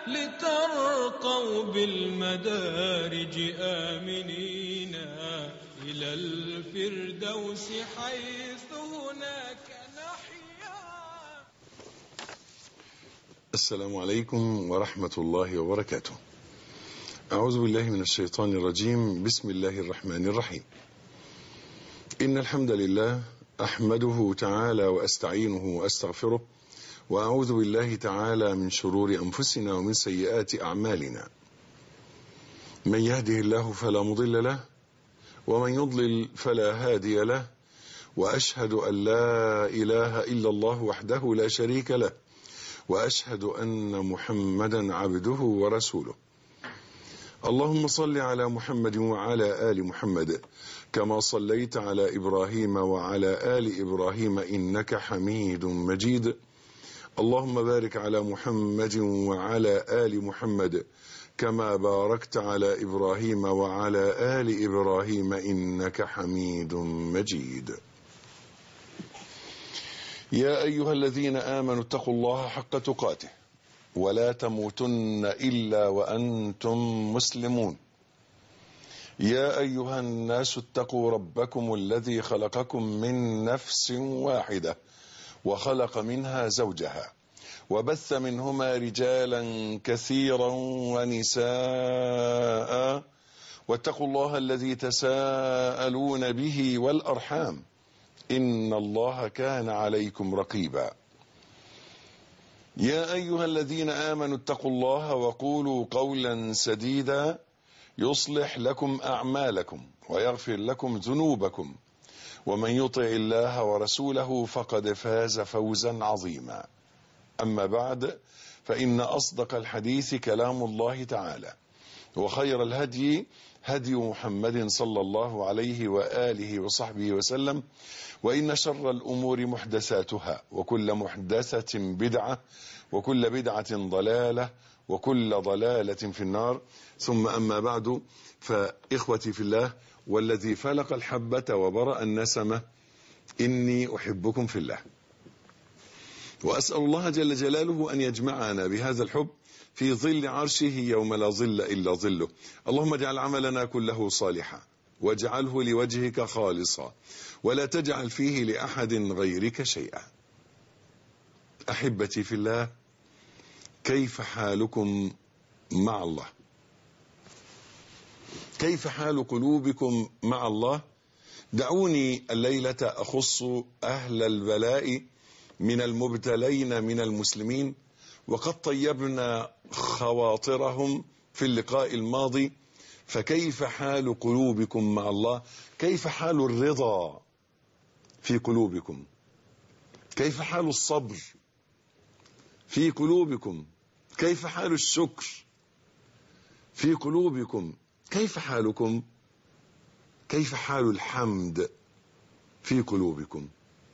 لترقوا بالمدارج آمنين إلى الفردوس حيث هناك نحيا. السلام عليكم ورحمة الله وبركاته. أعوذ بالله من الشيطان الرجيم. بسم الله الرحمن الرحيم. إن الحمد لله أحمده تعالى وأستعينه وأستغفره، وأعوذ بالله تعالى من شرور أنفسنا ومن سيئات أعمالنا. من يهده الله فلا مضل له، ومن يضلل فلا هادي له، وأشهد أن لا إله إلا الله وحده لا شريك له، وأشهد أن محمدا عبده ورسوله. اللهم صل على محمد وعلى آل محمد كما صليت على إبراهيم وعلى آل إبراهيم إنك حميد مجيد. اللهم بارك على محمد وعلى آل محمد كما باركت على إبراهيم وعلى آل إبراهيم إنك حميد مجيد. يا أيها الذين آمنوا اتقوا الله حق تقاته ولا تموتن إلا وأنتم مسلمون. يا أيها الناس اتقوا ربكم الذي خلقكم من نفس واحدة وخلق منها زوجها وبث منهما رجالا كثيرا ونساء، واتقوا الله الذي تساءلون به والأرحام إن الله كان عليكم رقيبا. يا أيها الذين آمنوا اتقوا الله وقولوا قولا سديدا يصلح لكم أعمالكم ويغفر لكم ذنوبكم، ومن يطع الله ورسوله فقد فاز فوزا عظيما. أما بعد، فإن أصدق الحديث كلام الله تعالى، وخير الهدي هدي محمد صلى الله عليه وآله وصحبه وسلم، وإن شر الأمور محدثاتها، وكل محدثة بدعة، وكل بدعة ضلالة، وكل ضلالة في النار. ثم أما بعد، فإخوتي في الله والذي فلق الحبة وبرأ النسمة، إني أحبكم في الله، وأسأل الله جل جلاله أن يجمعنا بهذا الحب في ظل عرشه يوم لا ظل إلا ظله. اللهم اجعل عملنا كله صالحا، واجعله لوجهك خالصا، ولا تجعل فيه لأحد غيرك شيئا. أحبتي في الله، كيف حالكم مع الله؟ كيف حال قلوبكم مع الله؟ دعوني الليلة أخص أهل البلاء من المبتلين من المسلمين، وقد طيبنا خواطرهم في اللقاء الماضي. فكيف حال قلوبكم مع الله؟ كيف حال الرضا في قلوبكم؟ كيف حال الصبر في قلوبكم؟ كيف حال الشكر في قلوبكم؟ كيف حالكم؟ كيف حال الحمد في قلوبكم؟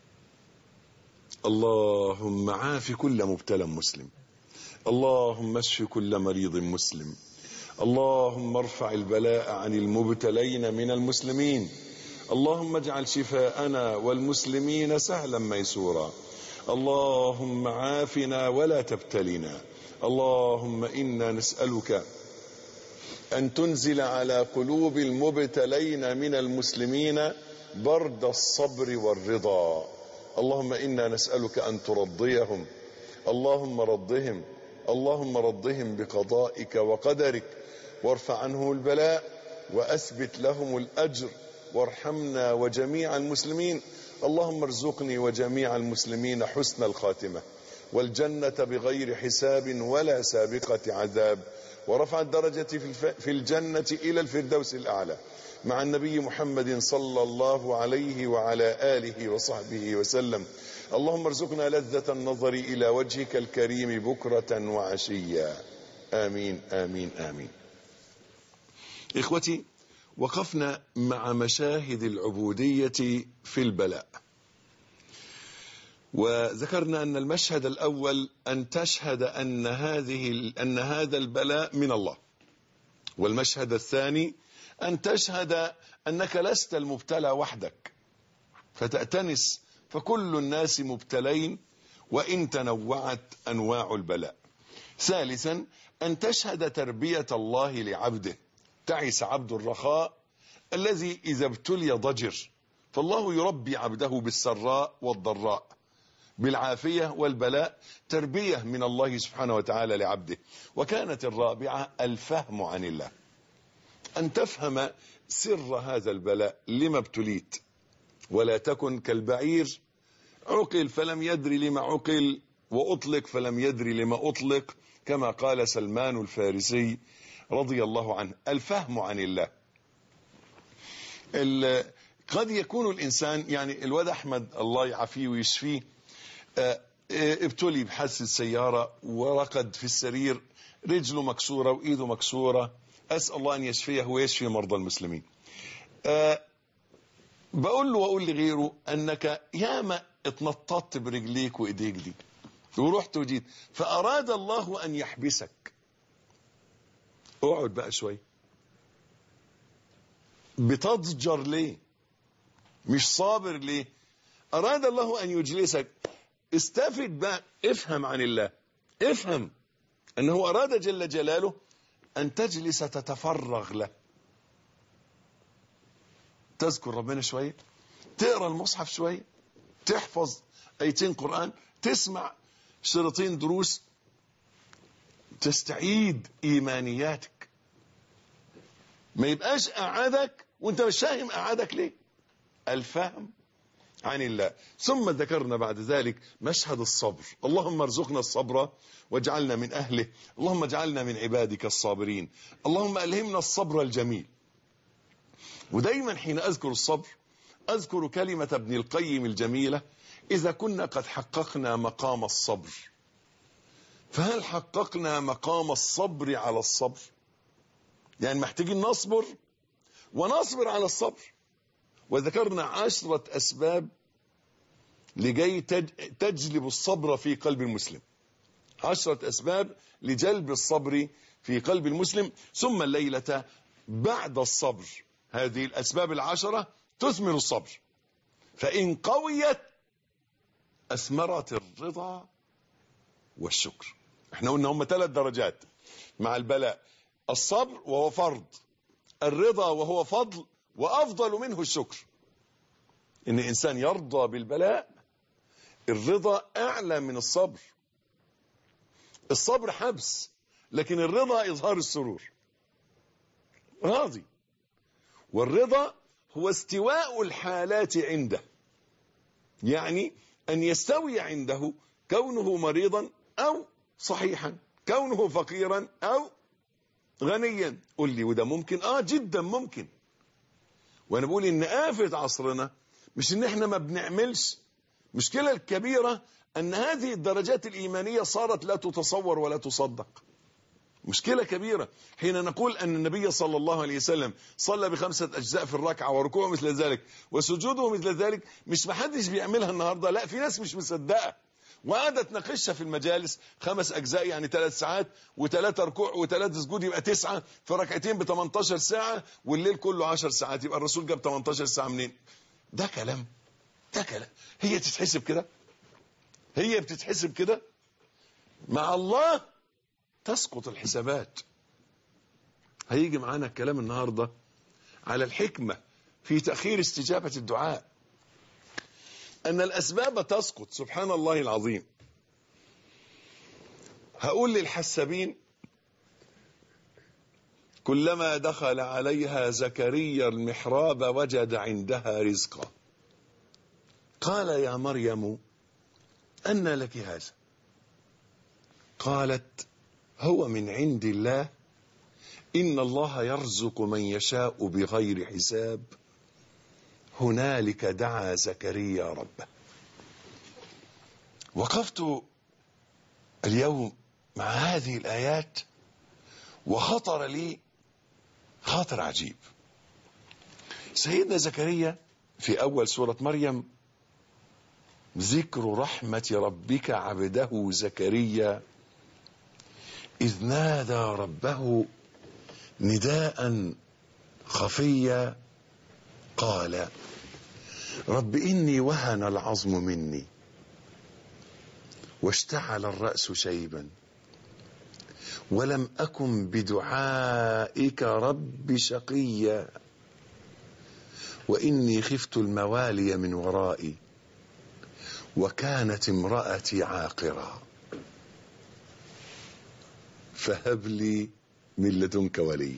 اللهم عاف كل مبتلى مسلم، اللهم اشف كل مريض مسلم، اللهم ارفع البلاء عن المبتلين من المسلمين، اللهم اجعل شفاءنا والمسلمين سهلا ميسورا، اللهم عافنا ولا تبتلنا، اللهم إنا نسألك أن تنزل على قلوب المبتلين من المسلمين برد الصبر والرضا. اللهم إنا نسألك أن ترضيهم، اللهم رضهم، اللهم رضهم بقضائك وقدرك، وارفع عنهم البلاء وأثبت لهم الأجر، وارحمنا وجميع المسلمين. اللهم ارزقني وجميع المسلمين حسن الخاتمة والجنة بغير حساب ولا سابقة عذاب، ورفع الدرجة في الجنة إلى الفردوس الأعلى مع النبي محمد صلى الله عليه وعلى آله وصحبه وسلم. اللهم ارزقنا لذة النظر إلى وجهك الكريم بكرة وعشيا. آمين آمين آمين. إخوتي، وقفنا مع مشاهد العبودية في البلاء، وذكرنا أن المشهد الأول أن تشهد أن هذا البلاء من الله، والمشهد الثاني أن تشهد أنك لست المبتلى وحدك فتأتنس، فكل الناس مبتلين وإن تنوعت أنواع البلاء. ثالثا أن تشهد تربية الله لعبده. تعس عبد الرخاء الذي إذا ابتلي ضجر، فالله يربي عبده بالسراء والضراء، بالعافية والبلاء، تربية من الله سبحانه وتعالى لعبده. وكانت الرابعة الفهم عن الله، أن تفهم سر هذا البلاء لما ابتليت، ولا تكن كالبعير عقل فلم يدري لما عقل، وأطلق فلم يدري لما أطلق، كما قال سلمان الفارسي رضي الله عنه. الفهم عن الله. قد يكون الإنسان، يعني الواد أحمد الله يعافيه ويشفيه، ابتلي بحادثة سيارة ورقد في السرير، رجله مكسورة وإيده مكسورة، أسأل الله أن يشفيه ويشفي مرضى المسلمين. بقول له وأقول لغيره أنك ياما اتنططت برجليك وإيديك دي ورحت وجيت، فأراد الله أن يحبسك. اقعد بقى شوي. بتضجر ليه؟ مش صابر ليه؟ أراد الله أن يجلسك. استفد بقى، افهم عن الله، افهم أنه أراد جل جلاله أن تجلس تتفرغ له، تذكر ربنا شوية، تقرأ المصحف شوية، تحفظ آيتين قرآن، تسمع شريطين دروس، تستعيد إيمانياتك. ما يبقاش قعدك وانت مش فاهم قعدك ليه. الفهم عن الله. ثم ذكرنا بعد ذلك مشهد الصبر. اللهم ارزقنا الصبر واجعلنا من أهله، اللهم اجعلنا من عبادك الصابرين، اللهم ألهمنا الصبر الجميل. ودايما حين أذكر الصبر أذكر كلمة ابن القيم الجميلة: إذا كنا قد حققنا مقام الصبر، فهل حققنا مقام الصبر على الصبر؟ يعني محتاجين نصبر ونصبر على الصبر. وذكرنا 10 أسباب لجي تجلب الصبر في قلب المسلم، 10 أسباب لجلب الصبر في قلب المسلم. ثم الليلة بعد الصبر هذه الأسباب 10 تثمر الصبر، فإن قويت أثمرت الرضا والشكر. احنا قلنا هم 3 درجات مع البلاء: الصبر وهو فرض، الرضا وهو فضل، وأفضل منه الشكر. إن إنسان يرضى بالبلاء، الرضا أعلى من الصبر. الصبر حبس، لكن الرضا إظهار السرور، راضي. والرضا هو استواء الحالات عنده، يعني أن يستوي عنده كونه مريضا أو صحيحا، كونه فقيرا أو غنيا. قل لي وده ممكن؟ جدا ممكن. وانا بقول ان آفة عصرنا مش ان احنا ما بنعملش، مشكلة الكبيرة ان هذه الدرجات الإيمانية صارت لا تتصور ولا تصدق. مشكلة كبيرة حين نقول أن النبي صلى الله عليه وسلم صلى ب5 أجزاء في الركعة، وركوعه مثل ذلك، وسجوده مثل ذلك. مش محدش بيعملها النهاردة، لا، في ناس مش مصدقة وقاعدة تناقشها في المجالس. 5 أجزاء يعني 3 ساعات، و3 ركوع و3 سجود يبقى 9، في ركعتين ب18 ساعة، والليل كله 10 ساعات، يبقى الرسول جاب 18 ساعة منين؟ ده كلام، ده كلام. هي تتحسب كده؟ هي بتتحسب كده؟ مع الله تسقط الحسابات. هيجي معانا الكلام النهاردة على الحكمة في تأخير استجابة الدعاء، أن الأسباب تسقط. سبحان الله العظيم. هقول للحسابين: كلما دخل عليها زكريا المحراب وجد عندها رزقا، قال يا مريم أنى لك هذا؟ قالت هو من عند الله، إن الله يرزق من يشاء بغير حساب. هنالك دعا زكريا ربه. وقفت اليوم مع هذه الآيات وخطر لي خاطر عجيب. سيدنا زكريا في أول سورة مريم: ذكر رحمة ربك عبده زكريا إذ نادى ربه نداء خفيا قال رب إني وهن العظم مني واشتعل الرأس شيبا ولم أكن بدعائك رب شقيا وإني خفت الموالي من ورائي وكانت امرأتي عاقرا فهب لي من لدنك ولي.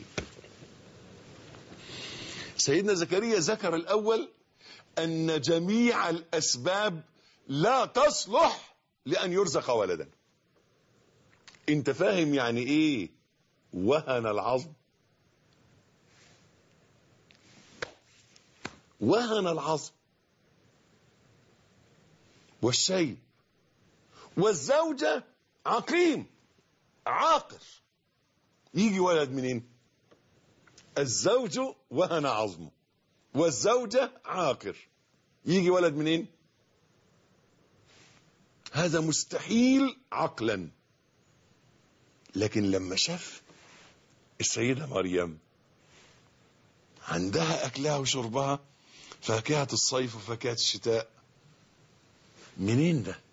سيدنا زكريا ذكر الأول أن جميع الأسباب لا تصلح لأن يرزق ولدا. انت فاهم يعني ايه وهن العظم؟ وهن العظم والشيب، والزوجة عقيم عاقر، يجي ولد منين؟ الزوج وهن عظمه والزوجة عاقر، يجي ولد منين؟ هذا مستحيل عقلا. لكن لما شاف السيدة مريم عندها أكلها وشربها، فاكهة الصيف وفاكهة الشتاء، منين ده؟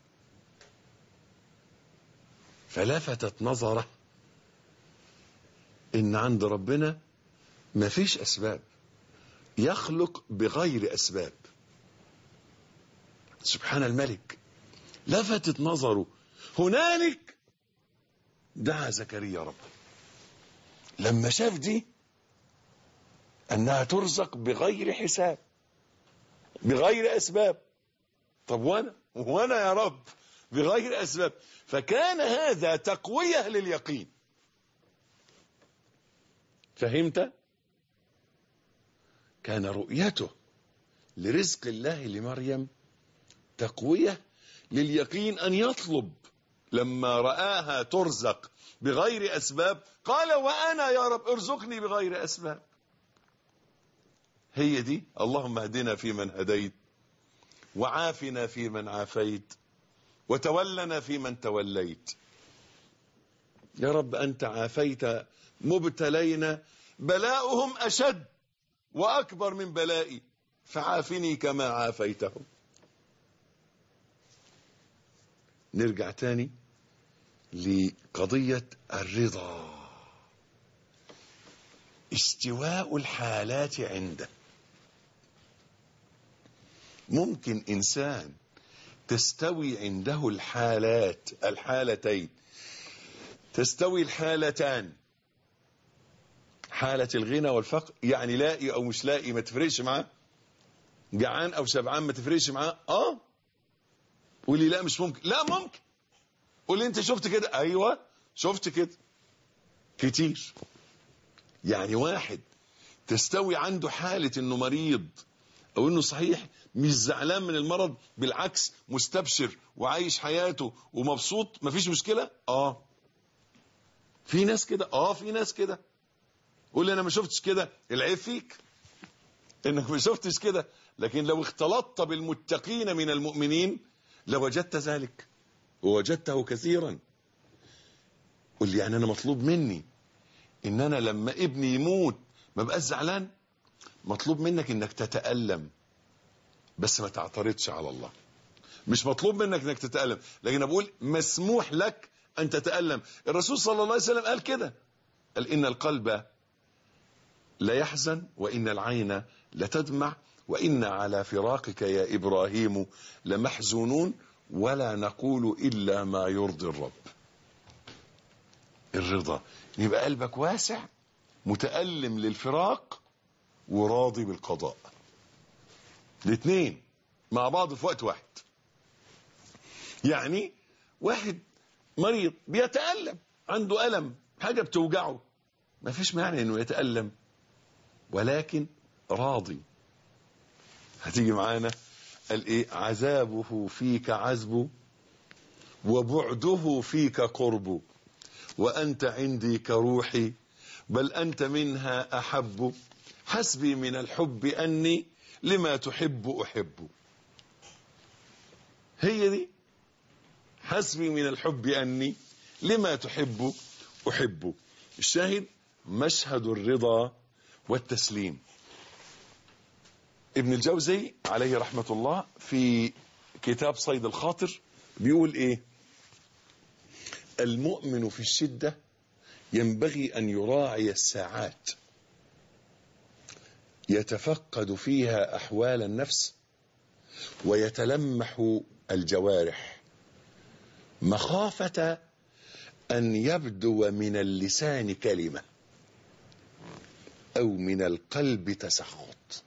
فلفتت نظره إن عند ربنا مفيش أسباب، يخلق بغير أسباب. سبحان الملك. لفتت نظره هنالك دعا زكريا ربه لما شاف دي أنها ترزق بغير حساب بغير أسباب. طب وأنا يا رب بغير أسباب. فكان هذا تقوية لليقين. فهمت؟ كان رؤيته لرزق الله لمريم تقوية لليقين أن يطلب. لما رآها ترزق بغير أسباب قال وأنا يا رب ارزقني بغير أسباب. هي دي. اللهم اهدنا فيمن هديت، وعافنا فيمن عافيت، وتولنا فيمن توليت. يا رب أنت عافيت مبتلين بلاؤهم أشد وأكبر من بلائي، فعافني كما عافيتهم. نرجع تاني لقضية الرضا، استواء الحالات عنده. ممكن إنسان تستوي عنده الحالتين، تستوي الحالتان، حالة الغنى والفقر، يعني لاقي أو مش لاقي ما تفرقش معاه، جعان أو شبعان ما تفرقش معاه. قولي لا مش ممكن. لا ممكن. قولي انت شفت كده. ايوه شفت كده كتير. يعني واحد تستوي عنده حالة انه مريض او انه صحيح مش زعلان من المرض، بالعكس مستبشر وعايش حياته ومبسوط، مفيش مشكلة. في ناس كده. في ناس كده. قولي انا ما شفتش كده. العيب فيك انك ما شفتش كده. لكن لو اختلطت بالمتقين من المؤمنين لوجدت ذلك، ووجدته كثيرا. قل لي يعني انا مطلوب مني ان انا لما ابني يموت ما بقاش زعلان؟ مطلوب منك انك تتألم، بس ما تعترضش على الله. مش مطلوب منك انك تتألم، لكن بقول مسموح لك ان تتألم. الرسول صلى الله عليه وسلم قال كده، قال ان القلب لا يحزن وان العين لتدمع وان على فراقك يا ابراهيم لمحزونون ولا نقول الا ما يرضي الرب. الرضا يبقى قلبك واسع، متألم للفراق وراضي بالقضاء، الاثنين مع بعض في وقت واحد. يعني واحد مريض بيتألم، عنده ألم، حاجة بتوجعه، ما فيش معنى انه يتألم، ولكن راضي. هتيجي معانا قال ايه؟ عذابه فيك عذب وبعده فيك قرب وأنت عندي كروحي بل أنت منها أحب حسبي من الحب أني لما تحب أحب. هي دي، حسبي من الحب أني لما تحب أحب. الشاهد مشهد الرضا والتسليم. ابن الجوزي عليه رحمة الله في كتاب صيد الخاطر بيقول ايه؟ المؤمن في الشدة ينبغي أن يراعي الساعات يتفقد فيها أحوال النفس ويتلمح الجوارح مخافة أن يبدو من اللسان كلمة أو من القلب تسخط.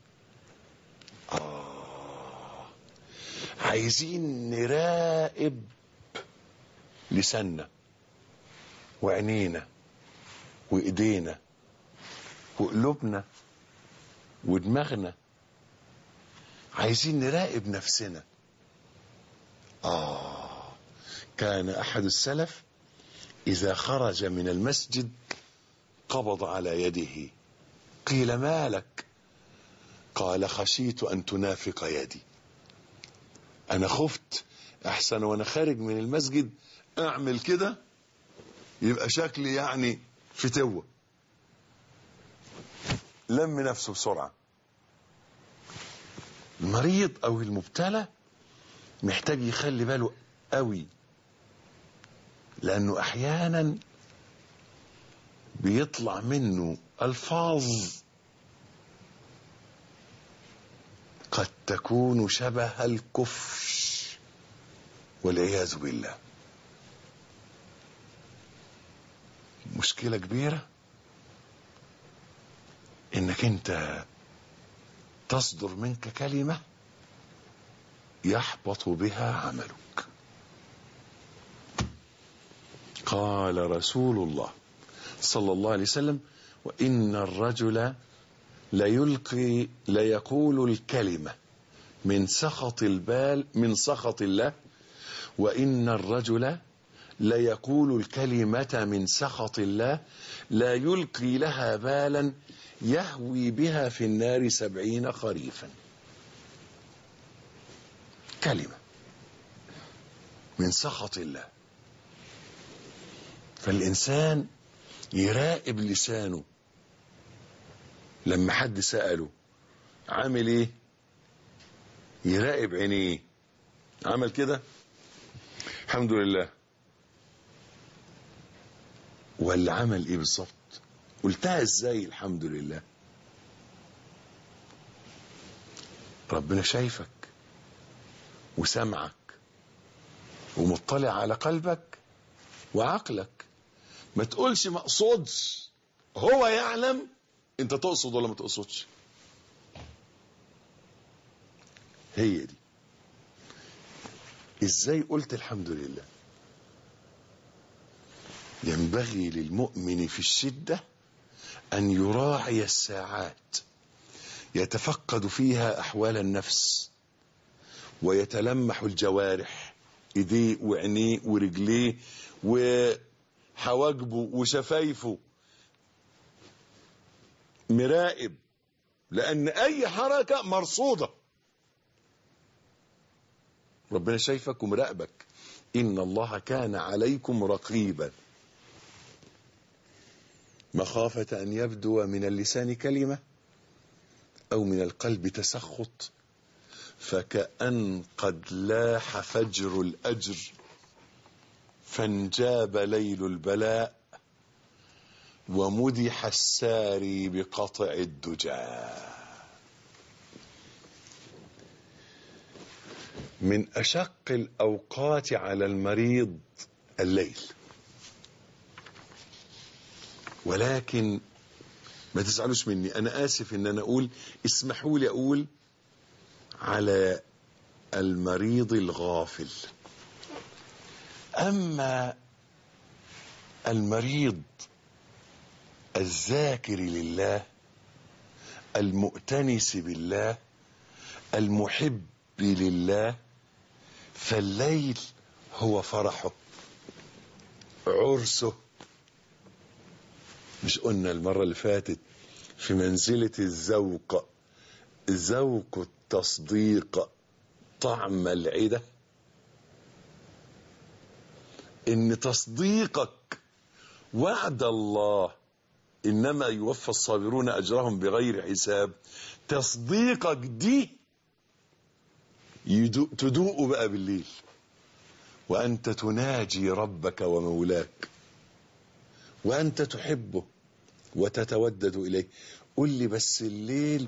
عايزين نراقب لساننا وعينينا وإيدينا وقلوبنا ودماغنا. عايزين نراقب نفسنا. كان أحد السلف إذا خرج من المسجد قبض على يده. قيل ما لك؟ قال خشيت أن تنافق يدي. أنا خفت أحسن وأنا خارج من المسجد أعمل كده يبقى شكلي يعني فتوة. لم نفسه بسرعة. المريض أو المبتلى محتاج يخلي باله قوي، لأنه أحيانا بيطلع منه ألفاظ قد تكون شبه الكفر والعياذ بالله. مشكلة كبيرة انك انت تصدر منك كلمة يحبط بها عملك. قال رسول الله صلى الله عليه وسلم: وإن الرجل ليقول الكلمة من سخط الله، وإن الرجل ليقول الكلمة من سخط الله لا يلقي لها بالا يهوي بها في النار 70 خريفا. كلمة من سخط الله. فالإنسان يراقب لسانه. لما حد سأله عامل ايه، يراقب عينيه. عمل كده الحمد لله، ولا عمل ايه بالظبط؟ قلتها ازاي الحمد لله؟ ربنا شايفك وسمعك ومطلع على قلبك وعقلك. ما تقولش ما اقصدش، هو يعلم انت تقصد ولا ما تقصدش. هي دي. ازاي قلت الحمد لله؟ ينبغي للمؤمن في الشدة أن يراعي الساعات يتفقد فيها أحوال النفس ويتلمح الجوارح، إيديه وعينيه ورجليه وحواجبه وشفايفه، مراقب، لأن أي حركة مرصودة. ربنا شايفك ومراقبك. إن الله كان عليكم رقيبا. مخافة أن يبدو من اللسان كلمة أو من القلب تسخط، فكأن قد لاح فجر الأجر فانجاب ليل البلاء ومدح الساري بقطع الدجى. من أشق الأوقات على المريض الليل، ولكن ما تزعلوش مني، أنا آسف إن أنا أقول، اسمحوا لي أقول على المريض الغافل. أما المريض الذاكر لله المؤتنس بالله المحب لله، فالليل هو فرحه عرسه. مش قلنا المرة اللي فاتت في منزلة الذوق، ذوق التصديق طعم العدة، ان تصديقك وعد الله انما يوفى الصابرون اجرهم بغير حساب، تصديقك دي تدوق بقى بالليل وانت تناجي ربك ومولاك وأنت تحبه وتتودد إليه. قل لي بس الليل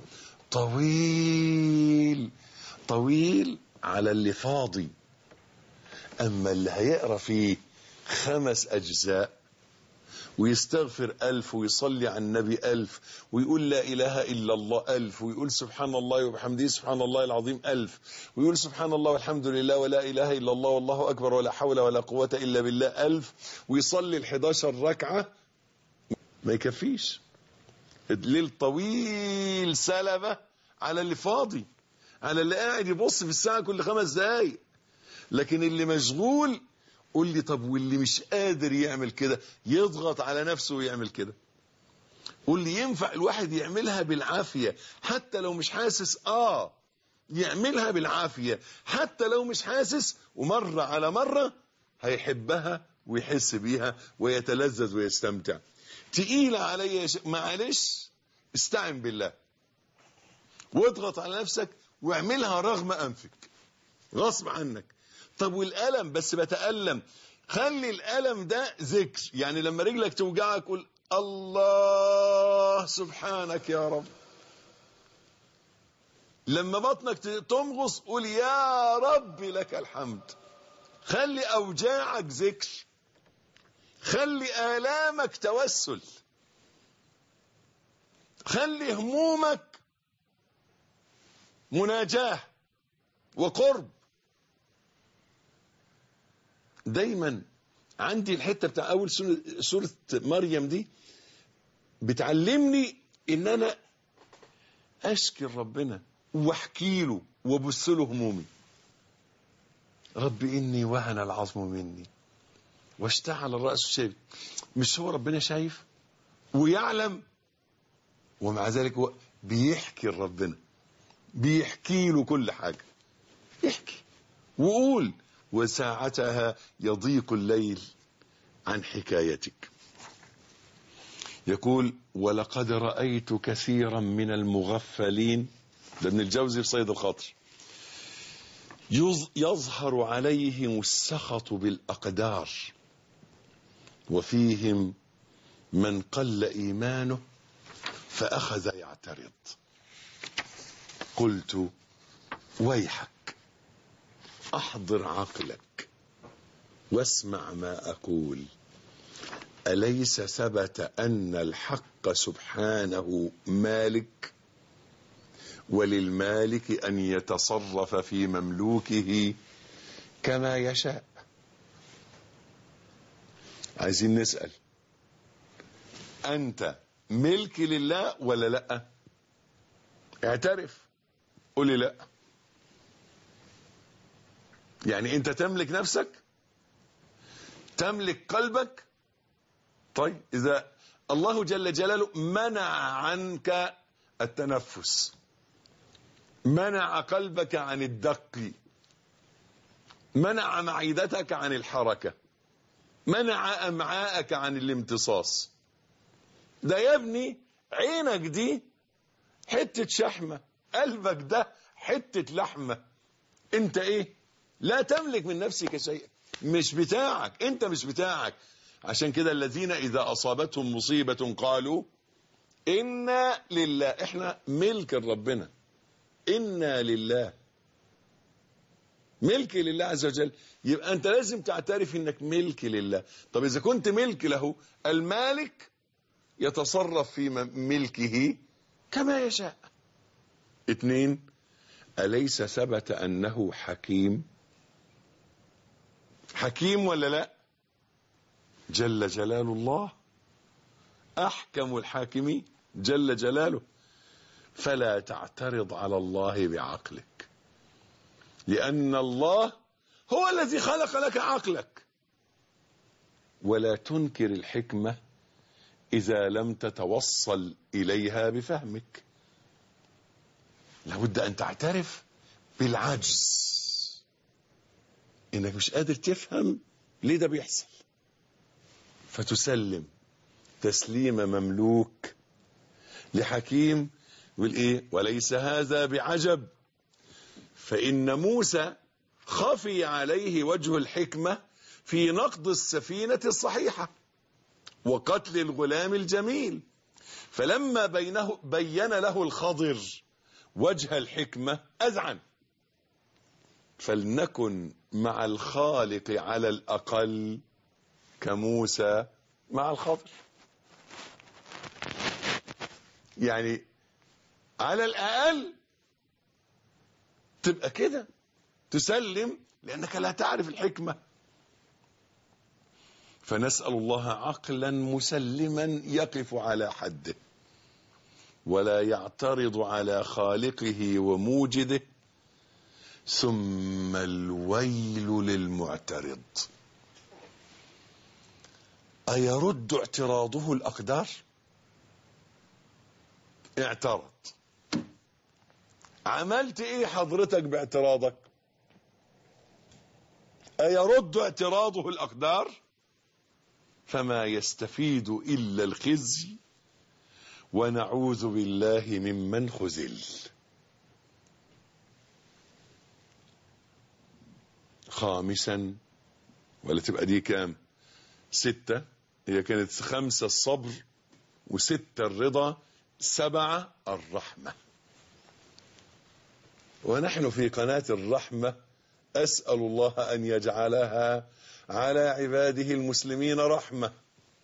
طويل طويل على اللي فاضي، أما اللي هيقرأ فيه 5 أجزاء ويستغفر 1000 ويصلي على النبي 1000 ويقول لا إله إلا الله 1000 ويقول سبحان الله وبحمده سبحان الله العظيم 1000 ويقول سبحان الله والحمد لله ولا إله إلا الله والله أكبر ولا حول ولا قوة إلا بالله 1000 ويصلي 11 ركعة، ما يكفيش. الليل طويل سلبة على اللي فاضي، على اللي قاعد يبص في الساعة كل 5 دقايق. لكن اللي مشغول، قول لي طب واللي مش قادر يعمل كده يضغط على نفسه ويعمل كده. قول لي ينفع الواحد يعملها بالعافية حتى لو مش حاسس؟ يعملها بالعافية حتى لو مش حاسس، ومرة على مرة هيحبها ويحس بيها ويتلذذ ويستمتع. تقيلة عليا معلش، استعن بالله واضغط على نفسك واعملها رغم أنفك غصب عنك. طب والألم؟ بس بتألم، خلي الألم ده ذكر. يعني لما رجلك توجعك قول الله سبحانك يا رب. لما بطنك تمغص قول يا رب لك الحمد. خلي أوجاعك ذكر، خلي آلامك توسل، خلي همومك مناجاة وقرب. دايما عندي الحتة بتاع أول سورة مريم دي بتعلمني إن أنا أشكي ربنا واحكي له وابص له همومي. رب إني وهن العظم مني واشتعل الرأس شيبا. مش هو ربنا شايف ويعلم؟ ومع ذلك هو بيحكي لربنا، بيحكي له كل حاجة. يحكي وقول وساعتها يضيق الليل عن حكايتك. يقول ولقد رأيت كثيرا من المغفلين، ده ابن الجوزي في صيد الخاطر، يظهر عليهم السخط بالأقدار وفيهم من قل إيمانه فأخذ يعترض. قلت ويحك أحضر عقلك واسمع ما أقول. أليس ثبت أن الحق سبحانه مالك، وللمالك أن يتصرف في مملوكه كما يشاء؟ عايزين نسأل، أنت ملك لله ولا لا؟ اعترف، قولي لا. يعني أنت تملك نفسك، تملك قلبك. طيب إذا الله جل جلاله منع عنك التنفس، منع قلبك عن الدق، منع معدتك عن الحركة، منع أمعاءك عن الامتصاص، ده يا ابني عينك دي حتة شحمة، قلبك ده حتة لحمة. انت ايه؟ لا تملك من نفسك شيئا، مش بتاعك، انت مش بتاعك. عشان كده الذين إذا أصابتهم مصيبة قالوا إنا لله، احنا ملك ربنا، إنا لله، ملك لله عز وجل. يبقى أنت لازم تعترف إنك ملك لله. طب إذا كنت ملك له، المالك يتصرف في ملكه كما يشاء. 2، أليس ثبت أنه حكيم؟ حكيم ولا لا؟ جل جلال الله، أحكم الحاكمين جل جلاله. فلا تعترض على الله بعقلك، لأن الله هو الذي خلق لك عقلك. ولا تنكر الحكمة إذا لم تتوصل إليها بفهمك. لابد أن تعترف بالعجز، إنك مش قادر تفهم ليه ده بيحصل، فتسلم تسليم مملوك لحكيم. والإيه؟ وليس هذا بعجب، فإن موسى خفي عليه وجه الحكمة في نقض السفينة الصحيحة. وقتل الغلام الجميل. فلما بين له الخضر وجه الحكمة أذعن. فلنكن مع الخالق على الأقل كموسى مع الخضر. يعني على الأقل تبقى كده، تسلم، لأنك لا تعرف الحكمة. فنسأل الله عقلا مسلما يقف على حده ولا يعترض على خالقه وموجده. ثم الويل للمعترض. أيرد اعتراضه الأقدار؟ اعترض. عملت ايه حضرتك باعتراضك؟ أيرد اعتراضه الأقدار؟ فما يستفيد إلا الخزي ونعوذ بالله ممن خذل. خامسا، ولا تبقى دي كام؟ 6. هي كانت 5 الصبر، و6 الرضا، 7 الرحمة. ونحن في قناة الرحمة أسأل الله أن يجعلها على عباده المسلمين رحمة.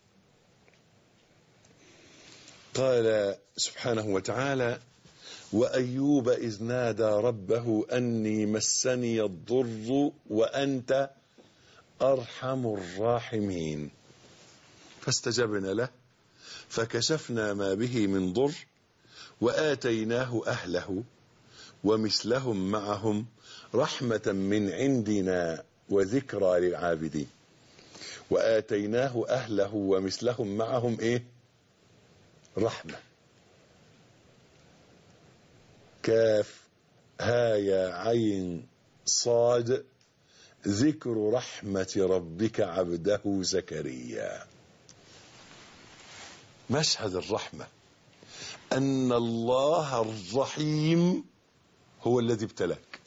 قال سبحانه وتعالى: وأيوب إذ نادى ربه أني مسني الضر وأنت أرحم الراحمين فاستجبنا له فكشفنا ما به من ضر وآتيناه أهله ومثلهم معهم رحمة من عندنا وذكرى للعابدين. وآتيناه أهله ومثلهم معهم إيه؟ رحمة. كاف ها يا عين صاد ذكر رحمة ربك عبده زكريا. مشهد الرحمة أن الله الرحيم هو الذي ابتلاك.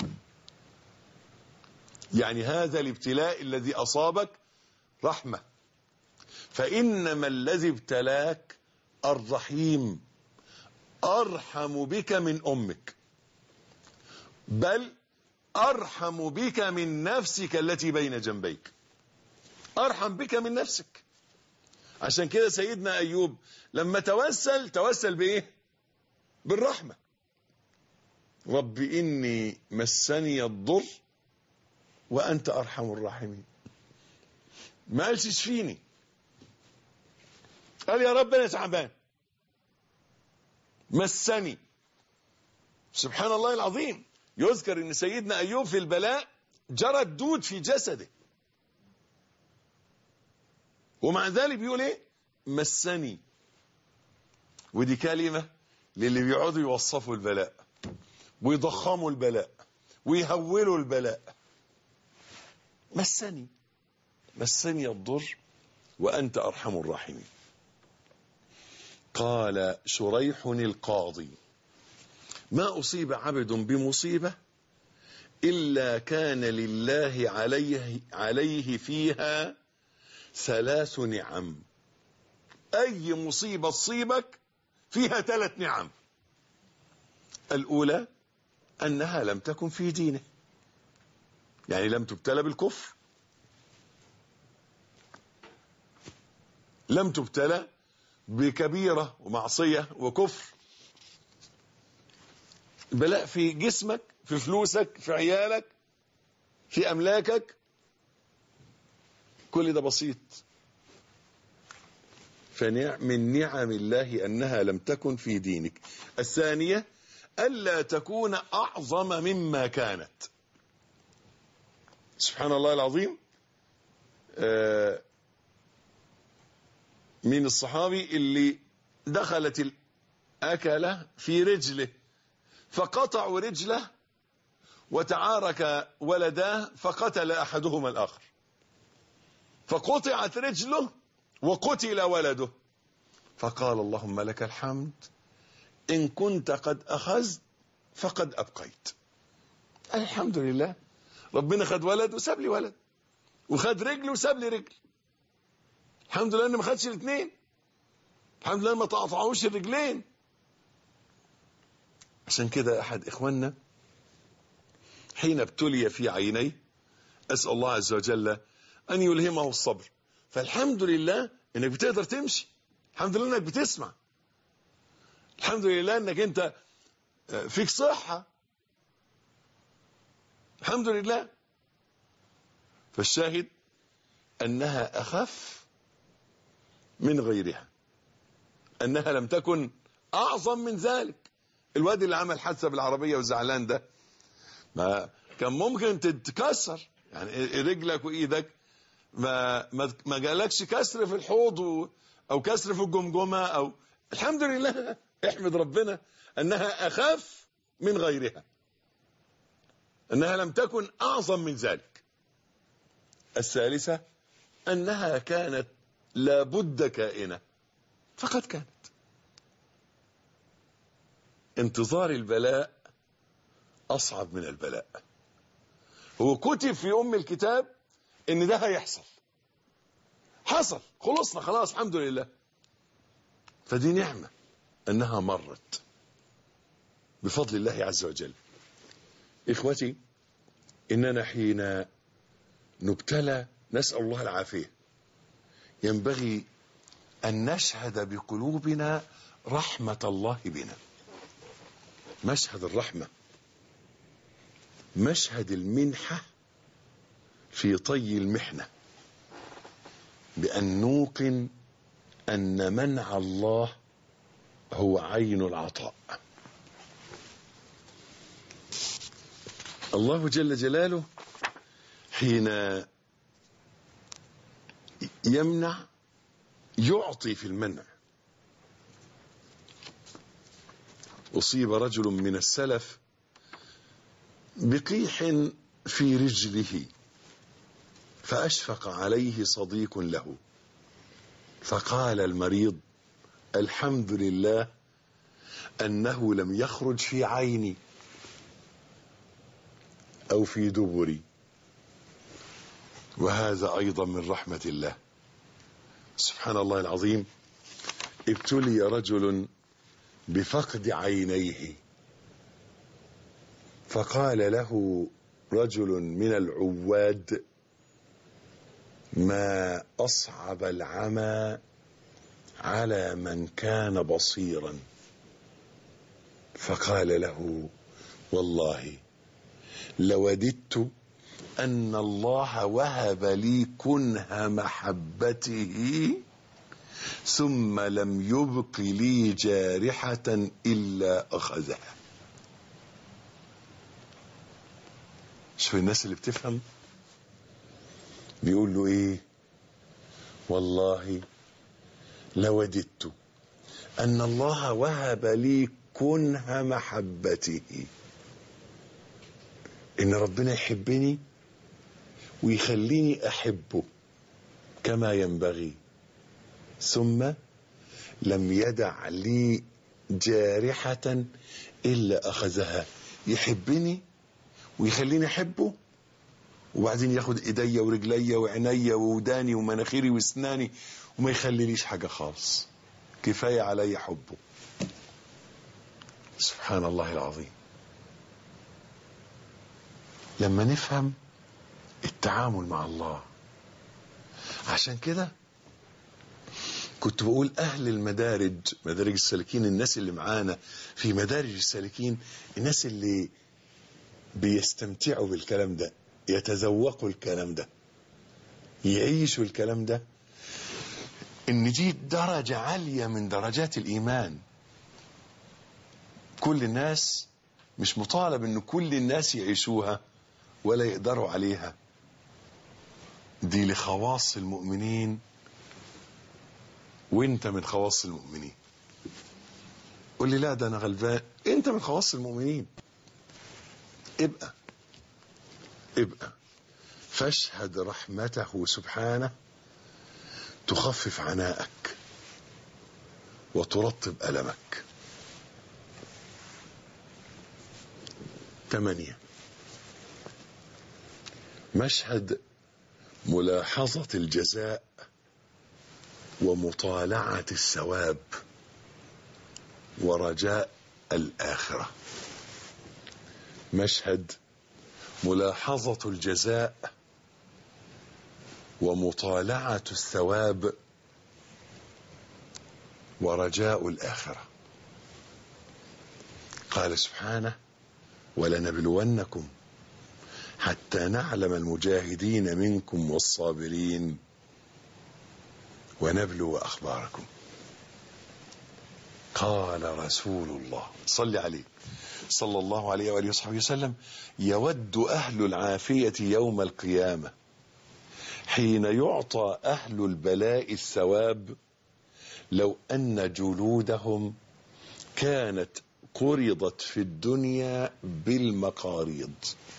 يعني هذا الابتلاء الذي أصابك رحمة. فإنما الذي ابتلاك الرحيم أرحم بك من أمك، بل أرحم بك من نفسك التي بين جنبيك، أرحم بك من نفسك. عشان كده سيدنا أيوب لما توسل بإيه؟ بالرحمة. رب إني مسني الضر وأنت أرحم الراحمين. ما قالش اشفيني، قال يا رب أنا تعبان مسني. سبحان الله العظيم. يذكر ان سيدنا ايوب في البلاء جرى الدود في جسده، ومع ذلك بيقول ايه؟ مسني. ودي كلمة للي بيقعدوا يوصفوا البلاء ويضخموا البلاء ويهولوا البلاء. مسني الضر وأنت أرحم الراحمين. قال شريح القاضي: ما أصيب عبد بمصيبة إلا كان لله عليه فيها 3 نعم. أي مصيبة تصيبك فيها 3 نعم. الأولى أنها لم تكن في دينه، يعني لم تبتلى بالكفر، لم تبتلى بكبيرة ومعصية وكفر. بلاء في جسمك، في فلوسك، في عيالك، في أملاكك، كل ده بسيط. فمن نعم الله أنها لم تكن في دينك. الثانية ألا تكون أعظم مما كانت. سبحان الله العظيم. من الصحابي اللي دخلت الأكلة في رجله فقطعوا رجله وتعارك ولداه فقتل أحدهما الآخر، فقطعت رجله وقتل ولده، فقال اللهم لك الحمد إن كنت قد أخذت فقد أبقيت. الحمد لله، ربنا خد ولد وساب لي ولد، وخد رجل وساب لي رجل. الحمد لله ان ما خدش الاثنين، الحمد لله ما تقطعوش الرجلين. عشان كده احد اخواننا حين ابتلي في عينيه اسال الله عز وجل ان يلهمه الصبر، فالحمد لله انك بتقدر تمشي، الحمد لله انك بتسمع، الحمد لله انك انت فيك صحة، الحمد لله. فالشاهد انها اخف من غيرها، انها لم تكن اعظم من ذلك. الواد اللي عمل حادثة بالعربية وزعلان ده، ما كان ممكن تتكسر يعني رجلك وايدك، ما جالكش كسر في الحوض او كسر في الجمجمة او، الحمد لله. احمد ربنا انها اخف من غيرها، انها لم تكن اعظم من ذلك. الثالثة انها كانت لابد كائنة، فقد كانت. انتظار البلاء اصعب من البلاء. هو كتب في الكتاب ان ده هيحصل، حصل، خلصنا خلاص الحمد لله. فدي نعمة انها مرت بفضل الله عز وجل. اخوتي، اننا حين نبتلى نسأل الله العافية ينبغي ان نشهد بقلوبنا رحمة الله بنا، مشهد الرحمة، مشهد المنحة في طي المحنة، بأن نوقن أن منع الله هو عين العطاء. الله جل جلاله حين يمنع يعطي في المنع. أصيب رجل من السلف بقيح في رجله فأشفق عليه صديق له، فقال المريض: الحمد لله أنه لم يخرج في عيني أو في دبري. وهذا أيضا من رحمة الله. سبحان الله العظيم. ابتلي رجل بفقد عينيه، فقال له رجل من العواد: ما أصعب العمى على من كان بصيرا. فقال له: والله لوددت أن الله وهب لي كنه محبته ثم لم يبق لي جارحة إلا أخذها. شوف الناس اللي بتفهم بيقول له ايه: والله لوددت أن الله وهب لي كنه محبته، إن ربنا يحبني ويخليني أحبه كما ينبغي، ثم لم يدع لي جارحة إلا أخذها. يحبني ويخليني أحبه، وبعدين ياخد إيدي ورجلي وعيني ووداني ومناخيري واسناني وما يخليليش حاجة خالص، كفاية علي حبه. سبحان الله العظيم. لما نفهم التعامل مع الله. عشان كده كنت بقول أهل المدارج، مدارج السالكين، الناس اللي معانا في مدارج السالكين، الناس اللي بيستمتعوا بالكلام ده، يتذوقوا الكلام ده، يعيشوا الكلام ده، إن دي درجة عالية من درجات الإيمان. كل الناس مش مطالب إن كل الناس يعيشوها ولا يقدروا عليها، دي لخواص المؤمنين، وانت من خواص المؤمنين. قول لي: لا ده انا غلبان. انت من خواص المؤمنين. ابقى فاشهد رحمته سبحانه تخفف عناءك وترطب ألمك. 8. مشهد ملاحظة الجزاء ومطالعة الثواب ورجاء الآخرة. مشهد ملاحظة الجزاء ومطالعة الثواب ورجاء الآخرة. قال سبحانه: ولنبلونكم حتى نعلم المجاهدين منكم والصابرين ونبلو أخباركم. قال رسول الله صلى عليه صلى الله عليه وآله وصحبه وسلم: يود أهل العافية يوم القيامة حين يعطى أهل البلاء الثواب لو أن جلودهم كانت قرضت في الدنيا بالمقاريض.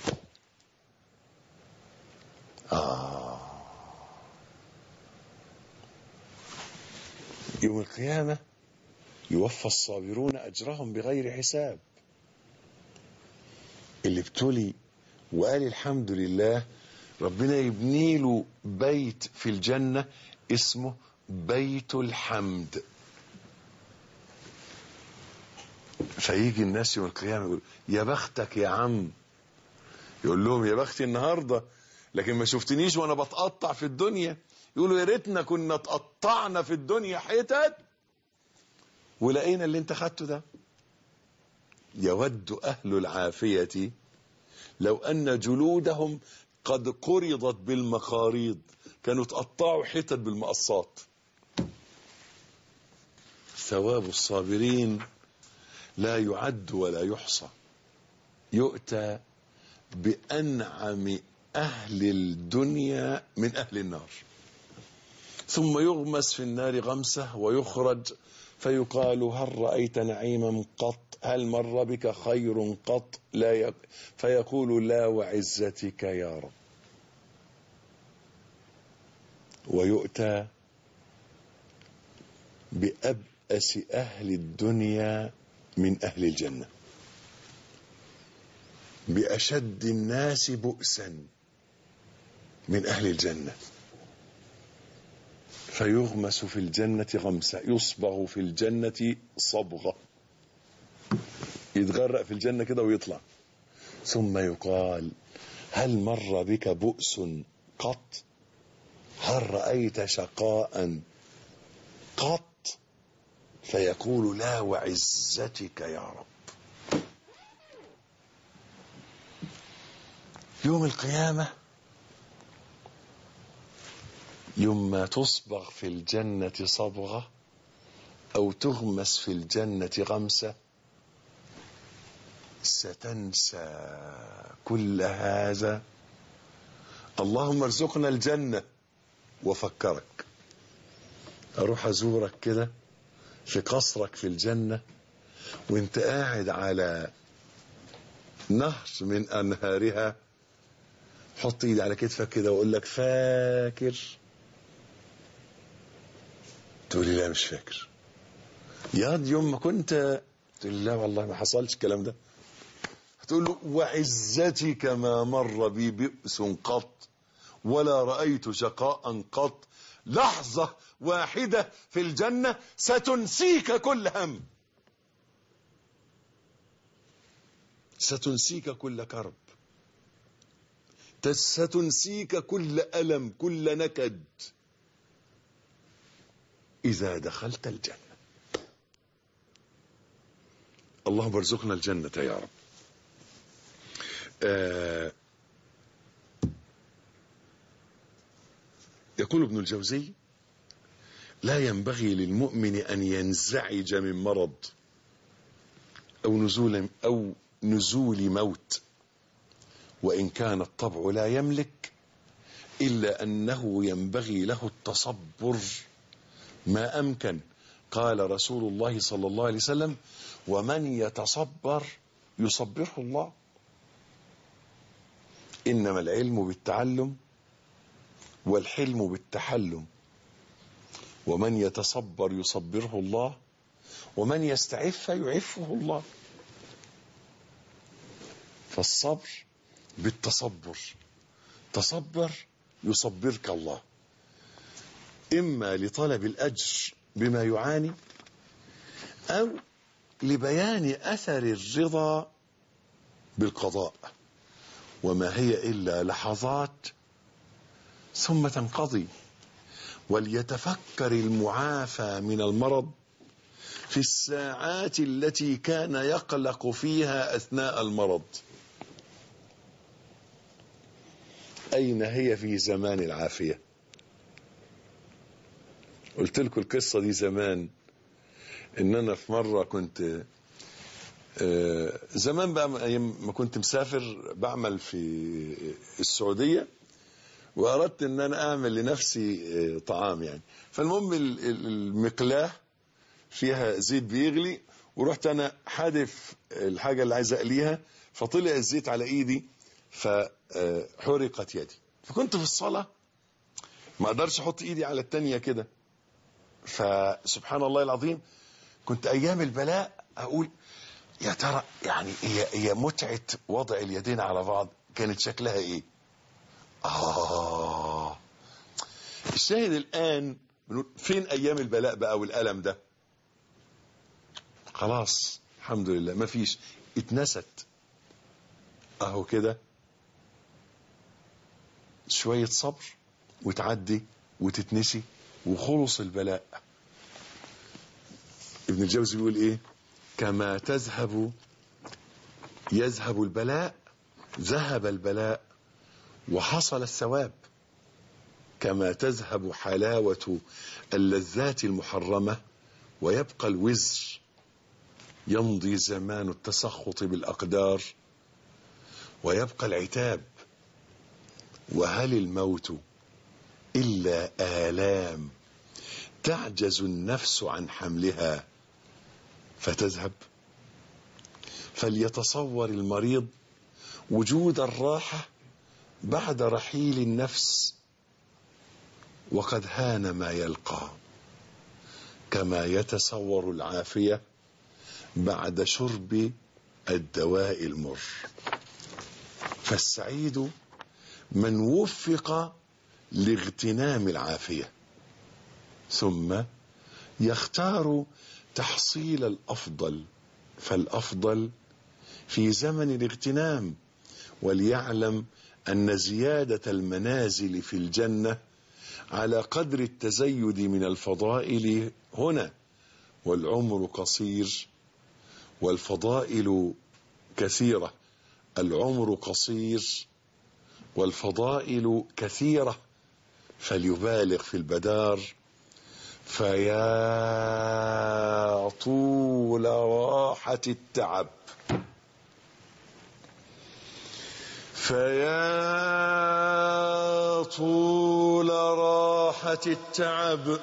يوم القيامة يوفى الصابرون أجرهم بغير حساب. اللي ابتلي وقال الحمد لله، ربنا يبني له بيت في الجنة اسمه بيت الحمد. فيجي الناس يوم القيامة يقول: يا بختك يا عم. يقول لهم: يا بختي النهاردة، لكن ما شفتنيش وانا بتقطع في الدنيا. يقولوا: يا ريتنا كنا اتقطعنا في الدنيا حتت ولقينا اللي انت خدته ده. يود أهل العافية لو أن جلودهم قد قرضت بالمقاريض، كانوا تقطعوا حتت بالمقصات. ثواب الصابرين لا يعد ولا يحصى. يؤتى بأنعم أهل الدنيا من أهل النار، ثم يغمس في النار غمسة ويخرج فيقال: هل رأيت نعيما قط؟ هل مر بك خير قط؟ فيقول: لا وعزتك يا رب. ويؤتى بأبأس أهل الدنيا من أهل الجنة، بأشد الناس بؤسا من أهل الجنة، فيغمس في الجنة غمسة، يصبغ في الجنة صبغة، يتغرق في الجنة كده ويطلع. ثم يقال: هل مر بك بؤس قط؟ هل رأيت شقاء قط؟ فيقول: لا وعزتك يا رب. يوم القيامة يوم ما تصبغ في الجنة صبغة أو تغمس في الجنة غمسة، ستنسى كل هذا. اللهم ارزقنا الجنة. وفكرك أروح أزورك كده في قصرك في الجنة وانت قاعد على نهر من أنهارها، حط ايدي على كتفك كده واقول لك: فاكر؟ تقول لي: لا مش فاكر. يا يوم ما كنت، تقول لي: لا والله ما حصلش الكلام ده. هتقول له: وعزتك ما مر بي بئس قط ولا رأيت شقاء قط. لحظة واحدة في الجنة ستنسيك كل هم، ستنسيك كل كرب، ستنسيك كل ألم، كل نكد، إذا دخلت الجنة. اللهم ارزقنا الجنة يا رب. يقول ابن الجوزي: لا ينبغي للمؤمن أن ينزعج من مرض أو نزول موت، وإن كان الطبع لا يملك، إلا أنه ينبغي له التصبر ما أمكن. قال رسول الله صلى الله عليه وسلم: ومن يتصبر يصبره الله. إنما العلم بالتعلم والحلم بالتحلم، ومن يتصبر يصبره الله، ومن يستعف يعفه الله. فالصبر بالتصبر، تصبر يصبرك الله. إما لطلب الأجر بما يعاني، أو لبيان أثر الرضا بالقضاء، وما هي إلا لحظات ثم تنقضي. وليتفكر المعافى من المرض في الساعات التي كان يقلق فيها أثناء المرض، أين هي في زمان العافية؟ قلت لكم القصة دي زمان، إن أنا في مرة كنت زمان بقى أيام ما كنت مسافر بعمل في السعودية، وأردت إن أنا أعمل لنفسي طعام يعني. فالمهم المقلاة فيها زيت بيغلي، ورحت أنا حادف الحاجة اللي عايز أقليها، فطلع الزيت على إيدي فحرقت يدي. فكنت في الصلاة ما أقدرش أحط إيدي على التانية كده، فسبحان الله العظيم كنت أيام البلاء أقول يا ترى يعني هي متعة وضع اليدين على بعض كانت شكلها إيه؟ الشاهد الآن فين أيام البلاء بقى والألم ده؟ خلاص الحمد لله ما فيش، اتنست أهو كده، شوية صبر وتعدي وتتنسي وخلص البلاء. ابن الجوزي بيقول إيه؟ كما يذهب البلاء ذهب البلاء وحصل الثواب، كما تذهب حلاوة اللذات المحرمة ويبقى الوزر، يمضي زمان التسخط بالأقدار ويبقى العتاب، وهل الموت إلا آلام تعجز النفس عن حملها فتذهب؟ فليتصور المريض وجود الراحة بعد رحيل النفس، وقد هان ما يلقى، كما يتصور العافية بعد شرب الدواء المر. فالسعيد من وفق لاغتنام العافية ثم يختار تحصيل الأفضل، فالأفضل في زمن الاغتنام. وليعلم أن زيادة المنازل في الجنة على قدر التزيد من الفضائل هنا، والعمر قصير والفضائل كثيرة، العمر قصير والفضائل كثيرة، فليبالغ في البدار، فيا طول راحة التعب، فيا طول راحة التعب،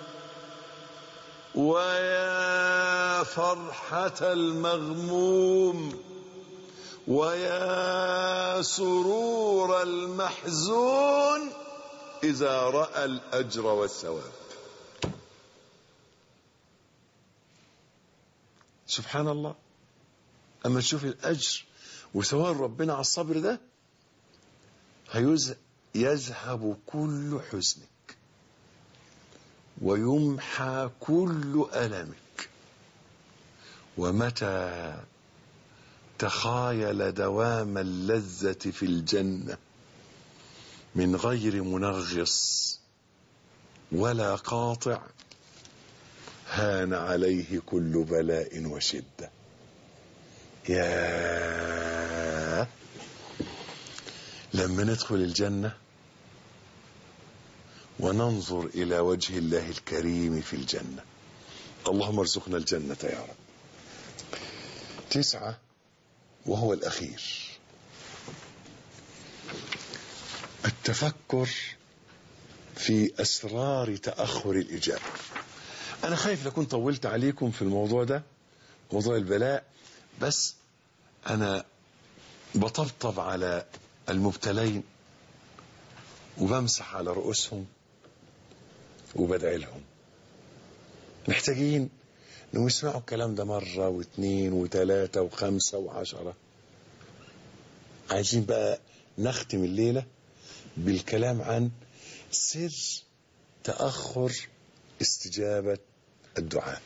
ويا فرحة المغموم، ويا سرور المحزون إذا رأى الأجر والثواب. سبحان الله، أما تشوف الأجر وثواب ربنا على الصبر ده يذهب كل حزنك ويمحى كل ألمك. ومتى تخايل دوام اللذة في الجنة من غير منغص ولا قاطع هان عليه كل بلاء وشدة. يا لما ندخل الجنة وننظر إلى وجه الله الكريم في الجنة، اللهم ارزقنا الجنة يا رب. 9 وهو الأخير، التفكر في أسرار تأخر الإجابة. أنا خايف لكون طولت عليكم في الموضوع ده، موضوع البلاء، بس أنا بطبطب على المبتلين وبمسح على رؤوسهم وبدعي لهم. محتاجين انهم يسمعوا الكلام ده مرة واثنين وثلاثة وخمسة وعشرة. عايزين بقى نختم الليلة بالكلام عن سر تأخر استجابة الدعاء.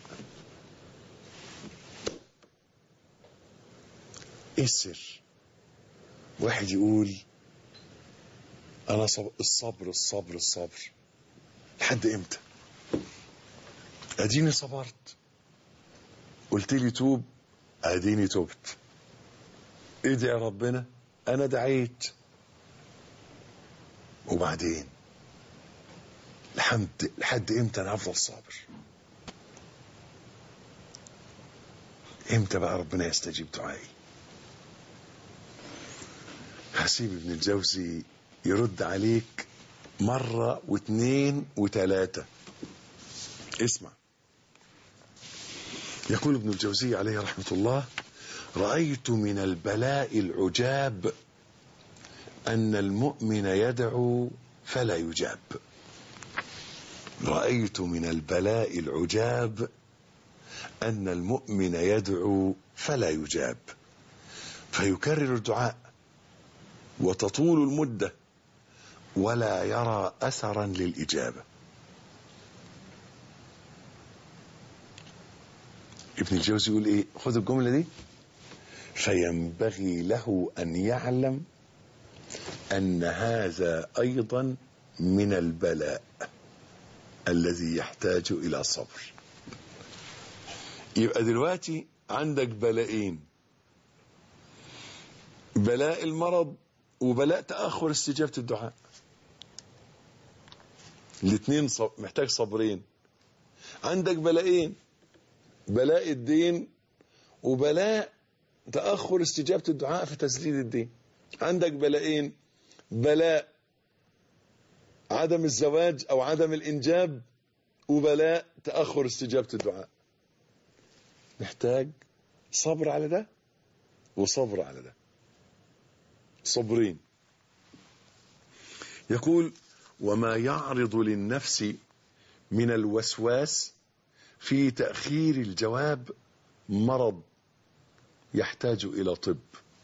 ايه السر؟ واحد يقول انا الصبر لحد امتى؟ اديني صبرت، قلت لي توب، اديني توبت، ادعي ربنا، انا دعيت، وبعدين لحد امتى انا هفضل صابر؟ امتى بقى ربنا يستجيب دعائي؟ هسيب ابن الجوزي يرد عليك مرة واثنين وثلاثة. اسمع، يقول ابن الجوزي عليه رحمة الله: رأيت من البلاء العجاب أن المؤمن يدعو فلا يجاب. رأيت من البلاء العجاب أن المؤمن يدعو فلا يجاب، فيكرر الدعاء وتطول المدة ولا يرى أثرا للإجابة. ابن الجوزي يقول ايه؟ خذ الجملة دي: فينبغي له أن يعلم أن هذا أيضا من البلاء الذي يحتاج إلى صبر. يبقى دلوقتي عندك بلاءين: بلاء المرض وبلاء تأخر استجابة الدعاء. الاثنين محتاج صبرين. عندك بلاءين: بلاء الدين وبلاء تأخر استجابة الدعاء في تسديد الدين. عندك بلاءين: بلاء عدم الزواج أو عدم الإنجاب وبلاء تأخر استجابة الدعاء. محتاج صبر على ده وصبر على ده، صبرين. يقول: وما يعرض للنفس من الوسواس في تأخير الجواب مرض يحتاج إلى طب.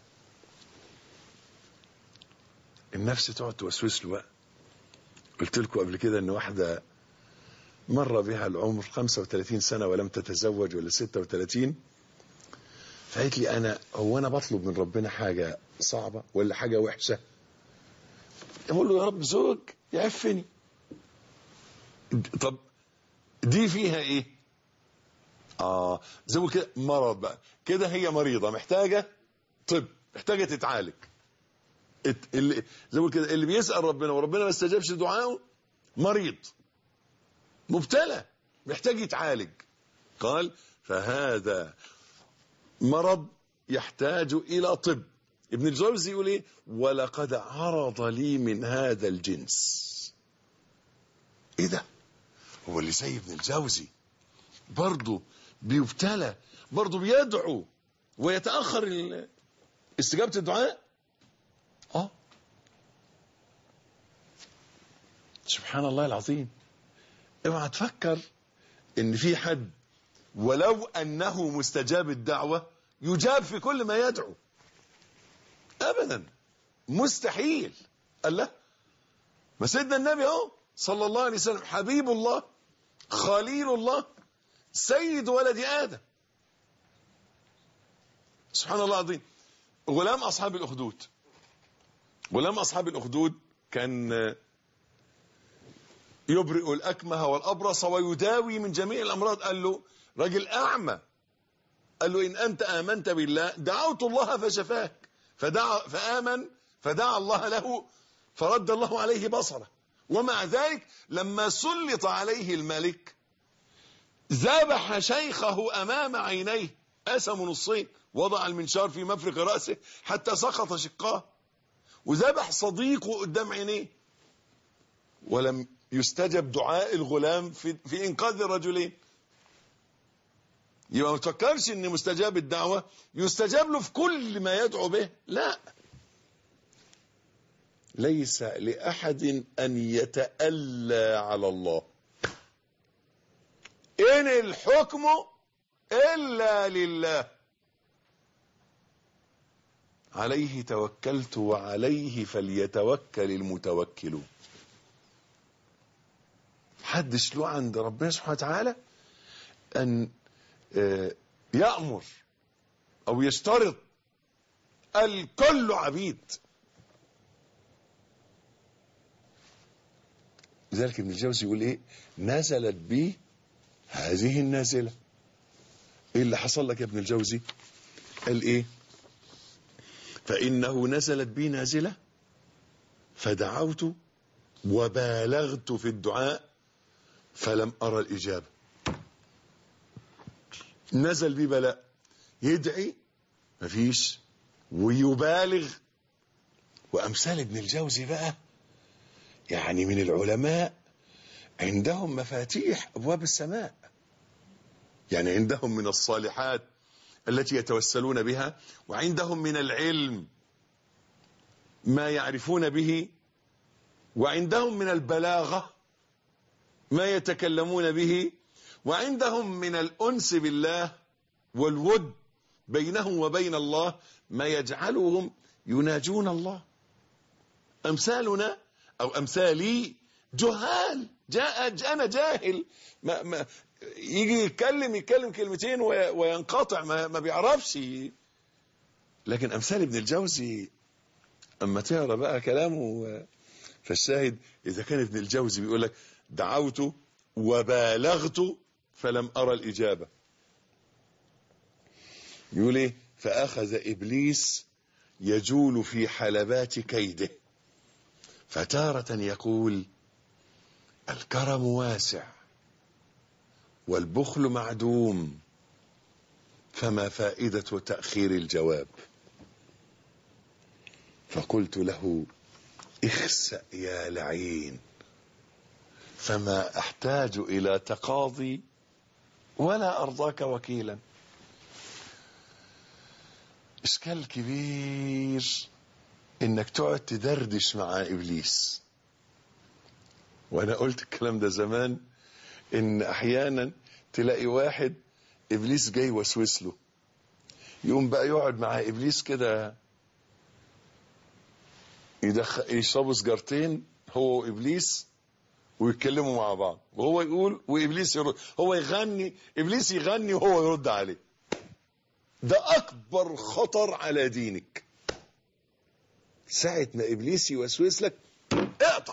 النفس تقعد توسوس له بقى. قلت لكم قبل كده ان واحدة مر بها العمر 35 سنة ولم تتزوج، ولا 36، فقالت لي هو انا بطلب من ربنا حاجة صعبة ولا حاجة وحشة؟ اقول له يا رب زوج يعفني. طب دي فيها ايه؟ زي كده مرض بقى، كده هي مريضة محتاجة طب، محتاجة تتعالج. اللي زي كده اللي بيسأل ربنا وربنا ما استجابش دعائه مريض مبتلى محتاج يتعالج. قال: فهذا مرض يحتاج إلى طب. ابن الجوزي يقول ايه؟ ولقد عرض لي من هذا الجنس. ايه ده؟ هو اللي زي ابن الجوزي برضه بيبتلى، برضه بيدعو ويتأخر استجابة الدعاء؟ سبحان الله العظيم. اوعى تفكر ان في حد ولو انه مستجاب الدعوة يجاب في كل ما يدعو، ابدا، مستحيل. الله، ما سيدنا النبي صلى الله عليه وسلم حبيب الله خليل الله سيد ولد آدم، سبحان الله العظيم. غلام أصحاب الأخدود كان يبرئ الأكمه والأبرص ويداوي من جميع الأمراض. قال له راجل أعمى، قال له: إن أنت آمنت بالله دعوت الله فشفاك. فآمن فدعا الله له فرد الله عليه بصره. ومع ذلك لما سلط عليه الملك ذبح شيخه أمام عينيه، قسم نصين، وضع المنشار في مفرق رأسه حتى سقط شقاه، وذبح صديقه قدام عينيه، ولم يستجب دعاء الغلام في إنقاذ الرجلين. يبقى ما تفكرش ان مستجاب الدعوة يستجاب له في كل ما يدعو به، لا. ليس لأحد أن يتألى على الله، إن الحكم إلا لله، عليه توكلت وعليه فليتوكل المتوكلون. محدش له عند ربنا سبحانه وتعالى أن يأمر أو يشترط. الكل عبيد. لذلك ابن الجوزي يقول ايه؟ نزلت بي هذه النازلة. ايه اللي حصل لك يا ابن الجوزي؟ قال ايه؟ فإنه نزلت بي نازلة فدعوت وبالغت في الدعاء فلم أرى الإجابة. نزل بي بلاء، يدعي مفيش، ويبالغ. وأمثال ابن الجوزي بقى يعني من العلماء عندهم مفاتيح أبواب السماء، يعني عندهم من الصالحات التي يتوسلون بها، وعندهم من العلم ما يعرفون به، وعندهم من البلاغة ما يتكلمون به، وعندهم من الأنس بالله والود بينهم وبين الله ما يجعلهم يناجون الله. أمثالنا أو أمثالي جهال. أنا جاهل، ما يجي يتكلم كلمتين وينقطع، ما بيعرفش. لكن أمثال ابن الجوزي أما تقرأ بقى كلامه، فالشاهد إذا كان ابن الجوزي بيقول لك دعوت وبالغت فلم أرى الإجابة، يقول إيه؟ فأخذ إبليس يجول في حلبات كيده، فتارة يقول الكرم واسع والبخل معدوم، فما فائدة تأخير الجواب؟ فقلت له اخسأ يا لعين، فما أحتاج إلى تقاضي ولا أرضاك وكيلا. إشكال كبير إنك تقعد تدردش مع إبليس. وأنا قلت الكلام ده زمان، إن أحيانا تلاقي واحد إبليس جاي وسوس له، يقوم بقى يقعد مع إبليس كده يشربوا سجارتين هو وإبليس ويتكلموا مع بعض، وهو يقول وإبليس يرد، هو يغني إبليس يغني وهو يرد عليه. ده أكبر خطر على دينك. ساعة ما إبليس يوسوس لك اقطع،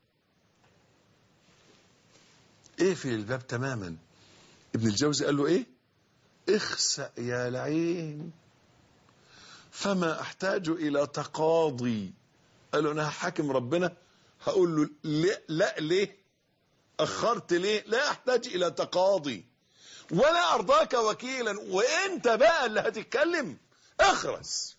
اقفل الباب تماما. ابن الجوزي قال له ايه؟ اخسأ يا لعين، فما احتاج الى تقاضي. قال له انا هحاكم ربنا، هقول له لا ليه اخرت ليه؟ لا احتاج الى تقاضي ولا ارضاك وكيلا، وانت بقى اللي هتتكلم. اخرس.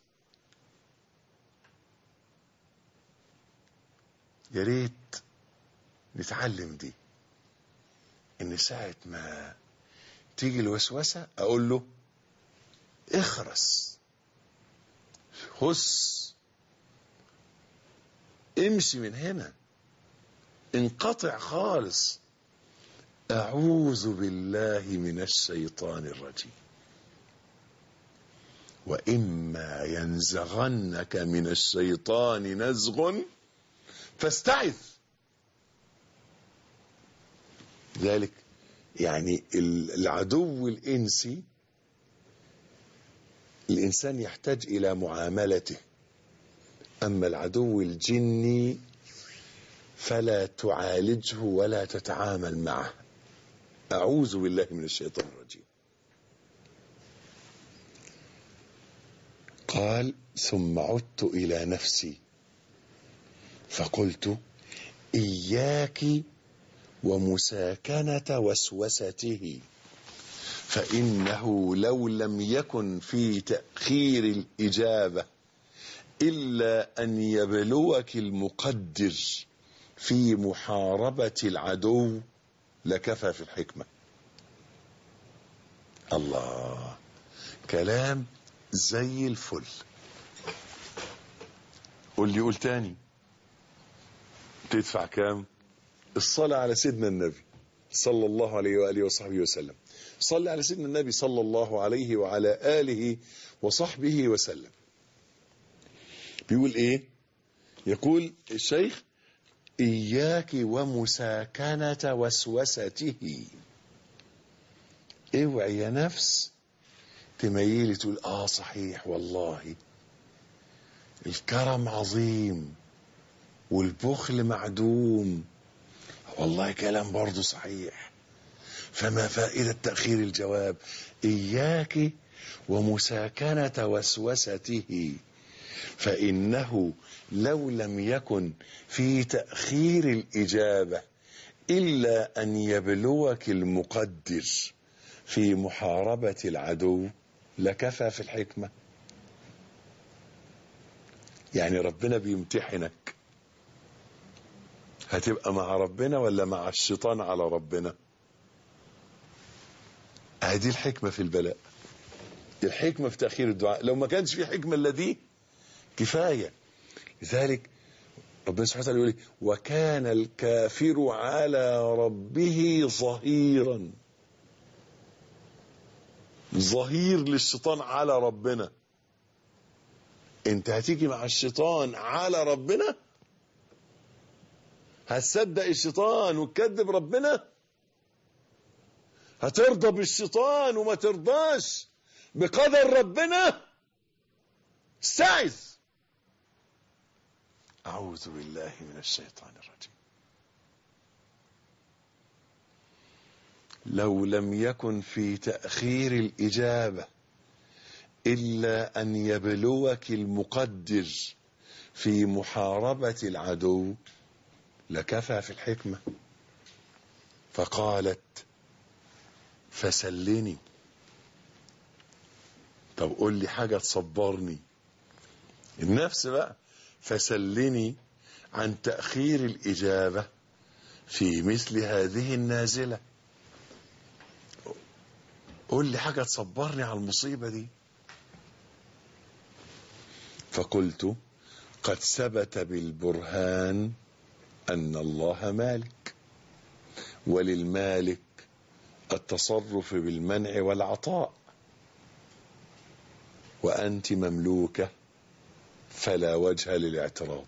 يا ريت نتعلم دي، ان ساعة ما تيجي الوسوسة اقول له اخرس، خس، امشي من هنا، انقطع خالص. اعوذ بالله من الشيطان الرجيم، واما ينزغنك من الشيطان نزغ فاستعذ. ذلك يعني العدو الإنسي الإنسان يحتاج إلى معاملته، أما العدو الجني فلا تعالجه ولا تتعامل معه. أعوذ بالله من الشيطان الرجيم. قال ثم عدت إلى نفسي فقلت إياك ومساكنة وسوسته، فإنه لو لم يكن في تأخير الإجابة إلا أن يبلوك المقدر في محاربة العدو لكفى في الحكمة. الله، كلام زي الفل. قول تاني. تدفع كام؟ الصلاة على سيدنا النبي صلى الله عليه وآله وصحبه وسلم. صلى على سيدنا النبي صلى الله عليه وعلى آله وصحبه وسلم. بيقول ايه؟ يقول الشيخ إياك ومساكنة وسوسته. اوعي يا نفس تميلي تقول صحيح والله الكرم عظيم والبخل معدوم، والله كلام برضو صحيح، فما فائدة تأخير الجواب؟ إياك ومساكنة وسوسته، فإنه لو لم يكن في تأخير الإجابة إلا أن يبلوك المقدر في محاربة العدو لكفى في الحكمة. يعني ربنا بيمتحنك، هتبقى مع ربنا ولا مع الشيطان على ربنا؟ هذه الحكمة في البلاء، الحكمة في تأخير الدعاء. لو ما كانش في حكمة إلا دي كفاية. لذلك ربنا سبحانه وتعالى يقول وكان الكافر على ربه ظهيرا. ظهير للشيطان على ربنا. انت هتيجي مع الشيطان على ربنا؟ هتصدق الشيطان وتكذب ربنا؟ هترضى بالشيطان وما ترضاش بقدر ربنا؟ استعذ. أعوذ بالله من الشيطان الرجيم. لو لم يكن في تأخير الإجابة إلا أن يبلوك المقدر في محاربة العدو لكفى في الحكمة. فقالت فسلني. طب قول لي حاجة تصبرني. النفس بقى فسلني عن تأخير الإجابة في مثل هذه النازلة. قول لي حاجة تصبرني على المصيبة دي. فقلت قد ثبت بالبرهان أن الله مالك، وللمالك التصرف بالمنع والعطاء، وأنت مملوكة فلا وجه للاعتراض.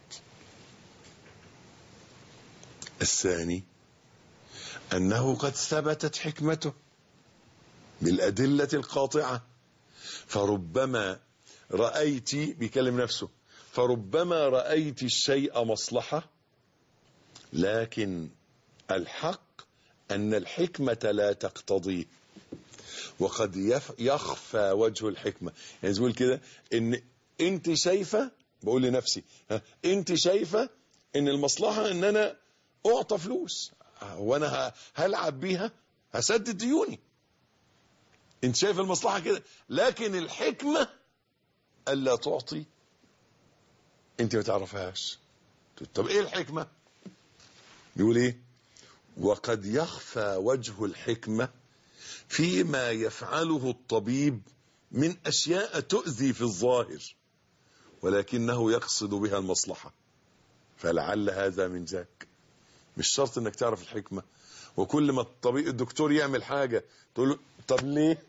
الثاني أنه قد ثبتت حكمته بالأدلة القاطعة، فربما رأيت، بيكلم نفسه، فربما رأيت الشيء مصلحة، لكن الحق أن الحكمة لا تقتضيه، وقد يخفى وجه الحكمة. يعني تقول كده إن أنت شايفة، بقول لنفسي أنت شايفة إن المصلحة إن أنا أعطى فلوس وأنا هلعب بيها هسدد ديوني. أنت شايف المصلحة كده، لكن الحكمة ألا تعطي أنت ما تعرفهاش. طب إيه الحكمة؟ يقول إيه؟ وقد يخفى وجه الحكمة فيما يفعله الطبيب من أشياء تؤذي في الظاهر، ولكنه يقصد بها المصلحة، فلعل هذا من ذاك. مش شرط انك تعرف الحكمة، وكل ما الدكتور يعمل حاجة تقول له طب ليه؟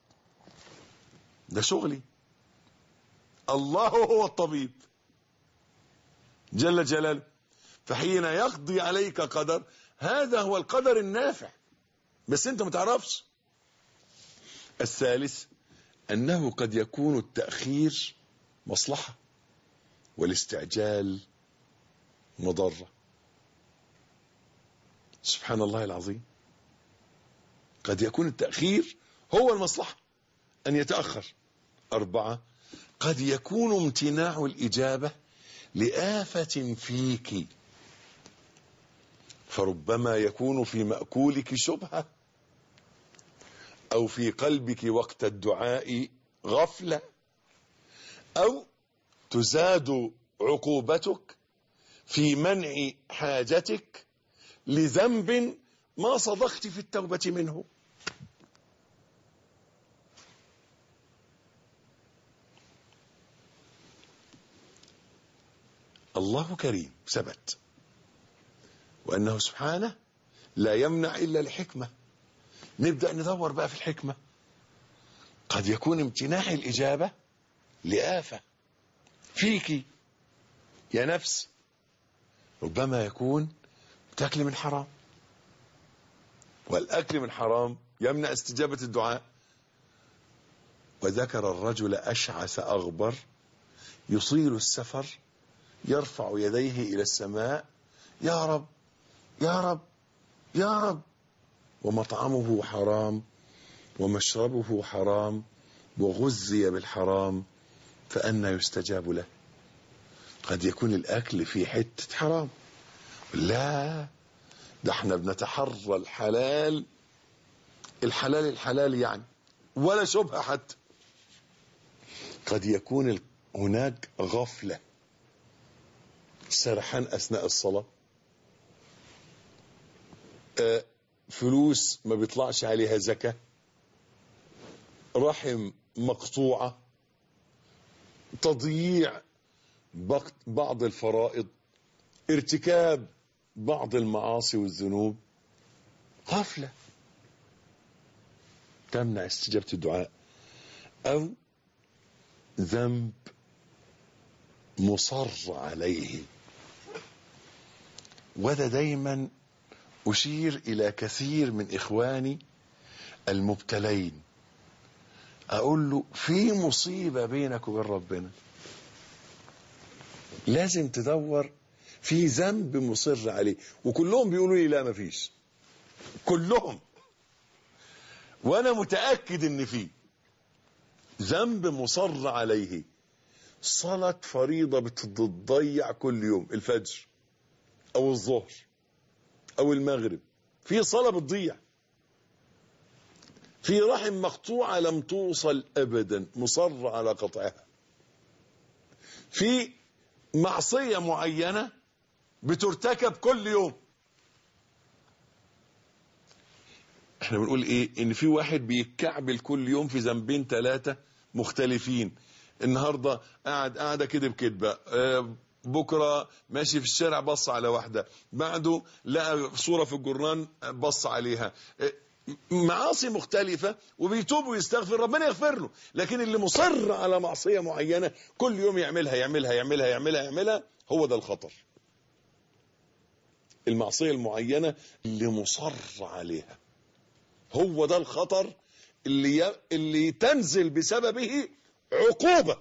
ده شغلي. الله هو الطبيب جل جلاله، فحين يقضي عليك قدر، هذا هو القدر النافع، بس انت ما تعرفش. الثالث أنه قد يكون التأخير مصلحة والاستعجال مضرة. سبحان الله العظيم. قد يكون التأخير هو المصلحة، أن يتأخر. 4 قد يكون امتناع الإجابة لآفة فيك، فربما يكون في مأكولك شبهة، أو في قلبك وقت الدعاء غفلة، أو تزاد عقوبتك في منع حاجتك لذنب ما صدقت في التوبة منه. الله كريم ثبت، وأنه سبحانه لا يمنع إلا الحكمة. نبدأ ندور بقى في الحكمة. قد يكون امتناع الإجابة لآفة فيك يا نفس، ربما يكون تاكل من حرام، والأكل من حرام يمنع استجابة الدعاء. وذكر الرجل أشعث أغبر يطيل السفر يرفع يديه إلى السماء: يا رب يا رب يا رب، ومطعمه حرام ومشربه حرام وغذي بالحرام، فأنى يستجاب له؟ قد يكون الأكل في حتة حرام. لا، ده احنا بنتحرى الحلال الحلال الحلال يعني، ولا شبهة حتى. قد يكون هناك غفلة، سرحان أثناء الصلاة، فلوس ما بيطلعش عليها زكاة، رحم مقطوعة، تضييع بعض الفرائض، ارتكاب بعض المعاصي والذنوب. غفلة تمنع استجابة الدعاء، أو ذنب مصر عليه. وده دايما أشير إلى كثير من إخواني المبتلين، أقول له في مصيبة بينك وبين ربنا، لازم تدور في ذنب مصر عليه. وكلهم بيقولوا لي لا مفيش، كلهم، وأنا متأكد إن في ذنب مصر عليه. صلاة فريضة بتضيع كل يوم، الفجر أو الظهر أو المغرب، في صلاة بتضيع. في رحم مقطوعة لم توصل أبدا، مصر على قطعها. في معصية معينة بترتكب كل يوم. احنا بنقول ايه؟ ان في واحد بيتكعبل كل يوم في ذنبين 3 مختلفين. النهارده قاعده كده بكدبه، بكره ماشي في الشارع بص على واحده، بعده لقى صوره في الجرنان بص عليها. معاصي مختلفه، وبيتوب ويستغفر، ربنا يغفر له. لكن اللي مصر على معصيه معينه كل يوم يعملها يعملها يعملها يعملها يعملها، هو ده الخطر. المعصيه المعينه اللي مصر عليها، هو ده الخطر اللي تنزل بسببه عقوبة.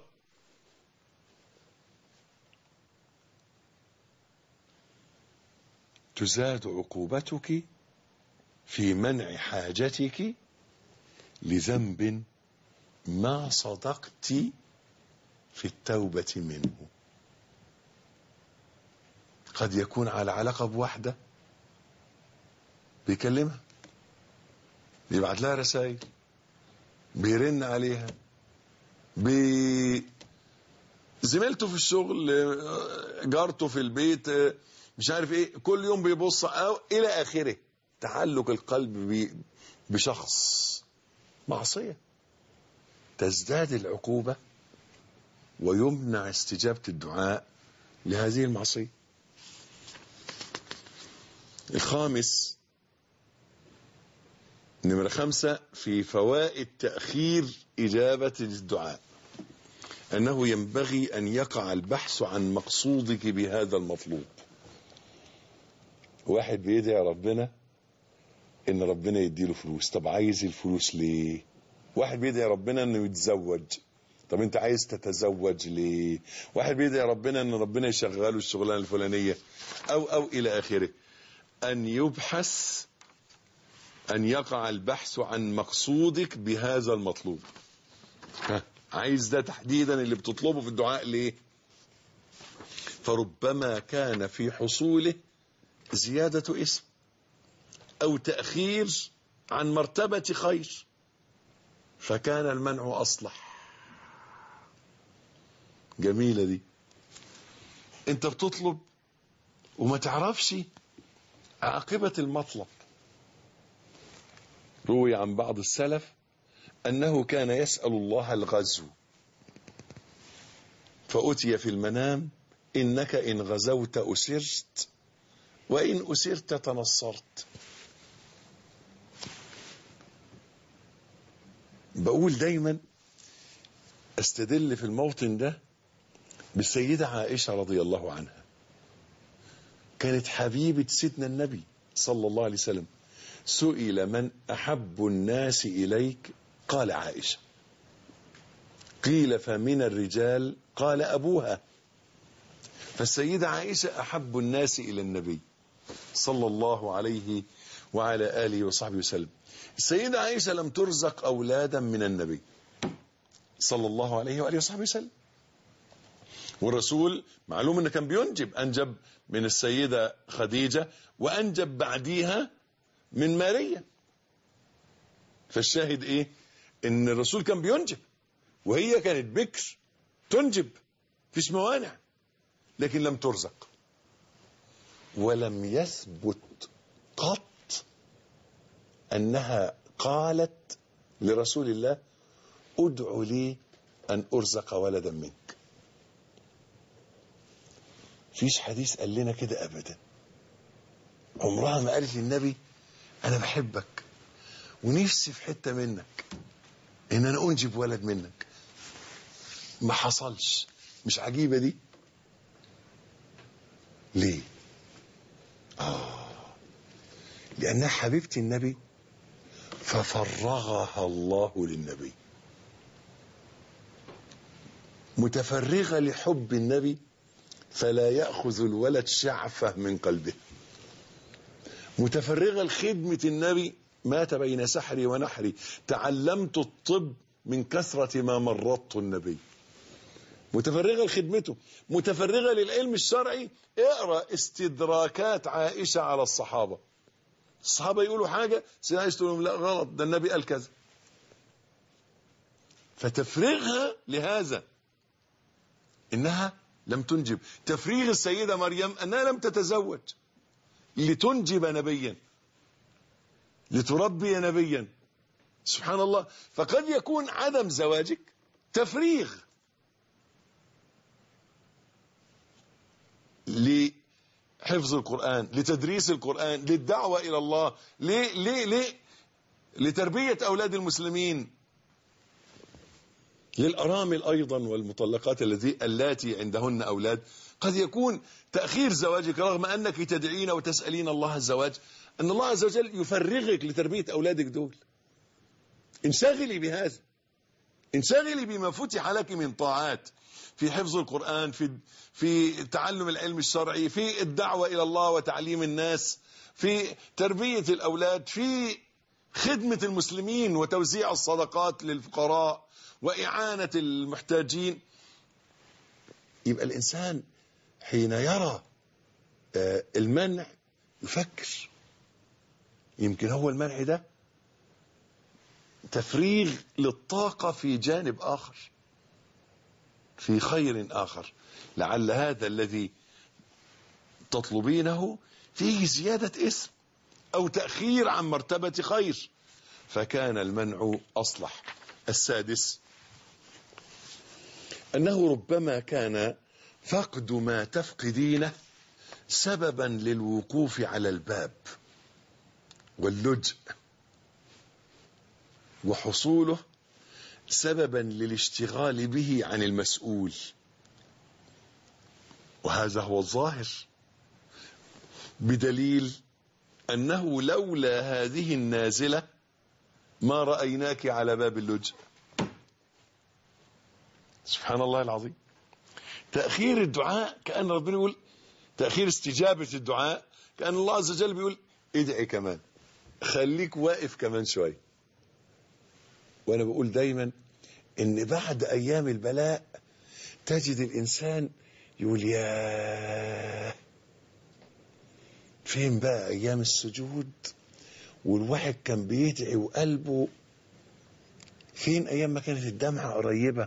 تزاد عقوبتك في منع حاجتك لذنب ما صدقت في التوبة منه. قد يكون على علاقة بواحدة، بيكلمها، بيبعت لها رسائل، بيرن عليها، زميلته في الشغل، جارته في البيت، مش عارف ايه، كل يوم بيبص او الى اخره. تعلق القلب بشخص، معصية، تزداد العقوبة ويمنع استجابة الدعاء لهذه المعصية. الخامس، نمرة 5 في فوائد تأخير إجابة الدعاء، أنه ينبغي أن يقع البحث عن مقصودك بهذا المطلوب. واحد بيدعي ربنا إن ربنا يديله فلوس، طب عايز الفلوس ليه؟ واحد بيدعي ربنا إنه يتزوج، طب أنت عايز تتزوج ليه؟ واحد بيدعي ربنا إن ربنا يشغله الشغلانة الفلانية، أو إلى آخره. أن يبحث، أن يقع البحث عن مقصودك بهذا المطلوب. عايز ده تحديدا اللي بتطلبه في الدعاء ليه؟ فربما كان في حصوله زيادة اسم أو تأخير عن مرتبة خير، فكان المنع أصلح. جميلة دي. أنت بتطلب وما تعرفش عاقبة المطلب. روي عن بعض السلف أنه كان يسأل الله الغزو، فأتي في المنام: إنك إن غزوت أسرت، وإن أسرت تنصرت. بقول دايما استدل في الموطن ده بالسيدة عائشة رضي الله عنها. كانت حبيبة سيدنا النبي صلى الله عليه وسلم. سئل من أحب الناس إليك؟ قال عائشة. قيل فمن الرجال؟ قال أبوها. فالسيدة عائشة أحب الناس إلى النبي صلى الله عليه وعلى آله وصحبه وسلم. السيدة عائشة لم ترزق أولادا من النبي صلى الله عليه وآله وصحبه وسلم، والرسول معلوم أنه كان بينجب، أنجب من السيدة خديجة وأنجب بعديها من ماريا. فالشاهد إيه؟ إن الرسول كان بينجب وهي كانت بكر تنجب، فيش موانع، لكن لم ترزق. ولم يثبت قط أنها قالت لرسول الله ادعو لي أن أرزق ولدا منك. فيش حديث قال لنا كده أبدا. عمرها ما قالت للنبي أنا بحبك ونفسي في حتة منك إن أنا أنجب ولد منك. ما حصلش. مش عجيبة دي؟ ليه؟ لأنها حبيبة النبي ففرغها الله للنبي. متفرغة لحب النبي فلا يأخذ الولد شعفة من قلبه. متفرغة لخدمة النبي. مات بين سحري ونحري، تعلمت الطب من كثرة ما مرضت النبي. متفرغة لخدمته، متفرغة للعلم الشرعي. اقرأ استدراكات عائشة على الصحابة. الصحابة يقولوا حاجة سيدنا عائشة تقول لهم لا غلط، ده النبي قال كذا. فتفرغها لهذا إنها لم تنجب. تفريغ السيدة مريم أنها لم تتزوج لتنجب نبيا، لتربي نبيا. سبحان الله. فقد يكون عدم زواجك تفريغ لحفظ القرآن، لتدريس القرآن، للدعوة إلى الله، ليه لتربية أولاد المسلمين، للأرامل أيضا والمطلقات اللاتي عندهن أولاد. قد يكون تأخير زواجك رغم أنك تدعين وتسألين الله الزواج، أن الله عز وجل يفرغك لتربية أولادك دول. انشغلي بهذا، انشغلي بما فتح لك من طاعات في حفظ القرآن، في تعلم العلم الشرعي، في الدعوة إلى الله وتعليم الناس، في تربية الأولاد، في خدمة المسلمين وتوزيع الصدقات للفقراء وإعانة المحتاجين. يبقى الإنسان حين يرى المنع يفكر، يمكن هو المنع ده تفريغ للطاقة في جانب آخر، في خير آخر. لعل هذا الذي تطلبينه فيه زيادة اسم أو تأخير عن مرتبة خير، فكان المنع أصلح. السادس أنه ربما كان فقد ما تفقدينه سببا للوقوف على الباب واللجأ، وحصوله سببا للاشتغال به عن المسؤول. وهذا هو الظاهر، بدليل أنه لولا هذه النازلة ما رأيناك على باب اللجأ. سبحان الله العظيم. تأخير الدعاء كأن ربنا يقول، تأخير استجابة الدعاء كأن الله عز وجل بيقول ادعي كمان، خليك واقف كمان شوي. وأنا بقول دايما إن بعد أيام البلاء تجد الإنسان يقول يا فين بقى أيام السجود والواحد كان بيدعي وقلبه، فين أيام ما كانت الدمعة قريبة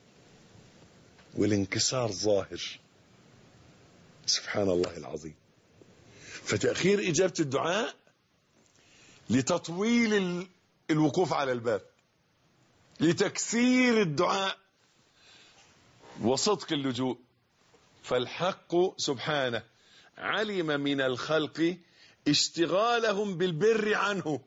والانكسار ظاهر. سبحان الله العظيم. فتأخير إجابة الدعاء لتطويل الوقوف على الباب، لتكثير الدعاء وصدق اللجوء. فالحق سبحانه علم من الخلق اشتغالهم بالبر عنه،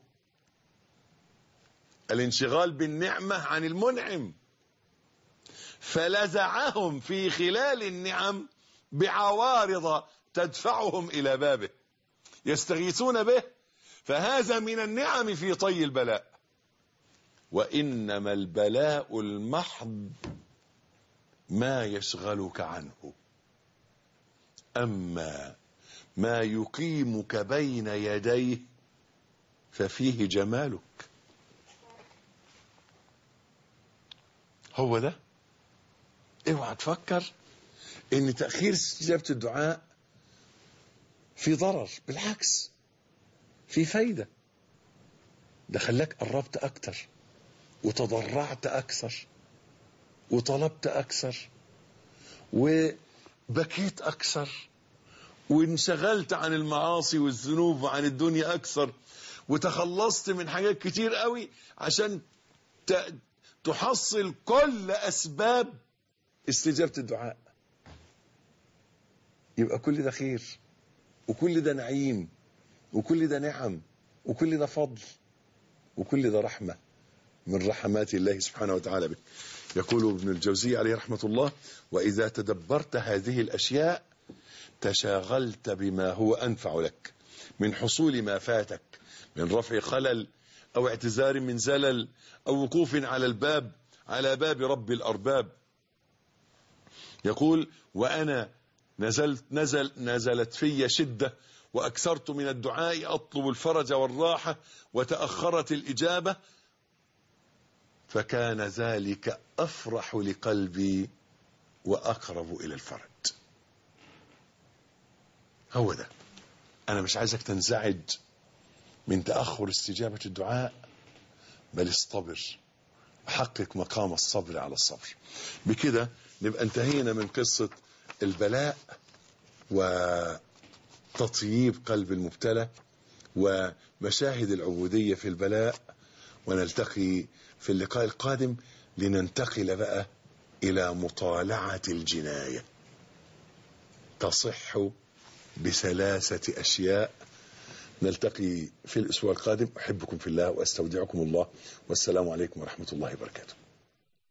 الانشغال بالنعمة عن المنعم، فلزعهم في خلال النعم بعوارض تدفعهم إلى بابه يستغيثون به، فهذا من النعم في طي البلاء. وإنما البلاء المحض ما يشغلك عنه، أما ما يقيمك بين يديه ففيه جمالك. هو ده. اوعى تفكر ان تأخير استجابة الدعاء في ضرر، بالعكس في فايدة. ده خلاك قربت اكتر وتضرعت اكثر وطلبت اكثر وبكيت اكثر وانشغلت عن المعاصي والذنوب وعن الدنيا اكثر، وتخلصت من حاجات كتير قوي عشان تحصل كل اسباب استجابة الدعاء. يبقى كل ده خير، وكل ده نعيم، وكل ده نعم، وكل ده فضل، وكل ده رحمة من رحمات الله سبحانه وتعالى بك. يقول ابن الجوزي عليه رحمة الله: وإذا تدبرت هذه الأشياء تشاغلت بما هو أنفع لك من حصول ما فاتك من رفع خلل أو اعتذار من زلل أو وقوف على باب رب الأرباب. يقول: وأنا نزلت في شدة وأكثرت من الدعاء أطلب الفرج والراحة وتأخرت الإجابة، فكان ذلك أفرح لقلبي وأقرب إلى الفرج. هو ده. أنا مش عايزك تنزعج من تأخر استجابة الدعاء، بل اصطبر، حقق مقام الصبر على الصبر. بكده نبقى انتهينا من قصة البلاء وتطييب قلب المبتلى ومشاهد العبودية في البلاء، ونلتقي في اللقاء القادم لننتقل بقى إلى مطالعة الجناية. تصح بثلاثة أشياء. نلتقي في الأسبوع القادم. أحبكم في الله وأستودعكم الله، والسلام عليكم ورحمة الله وبركاته.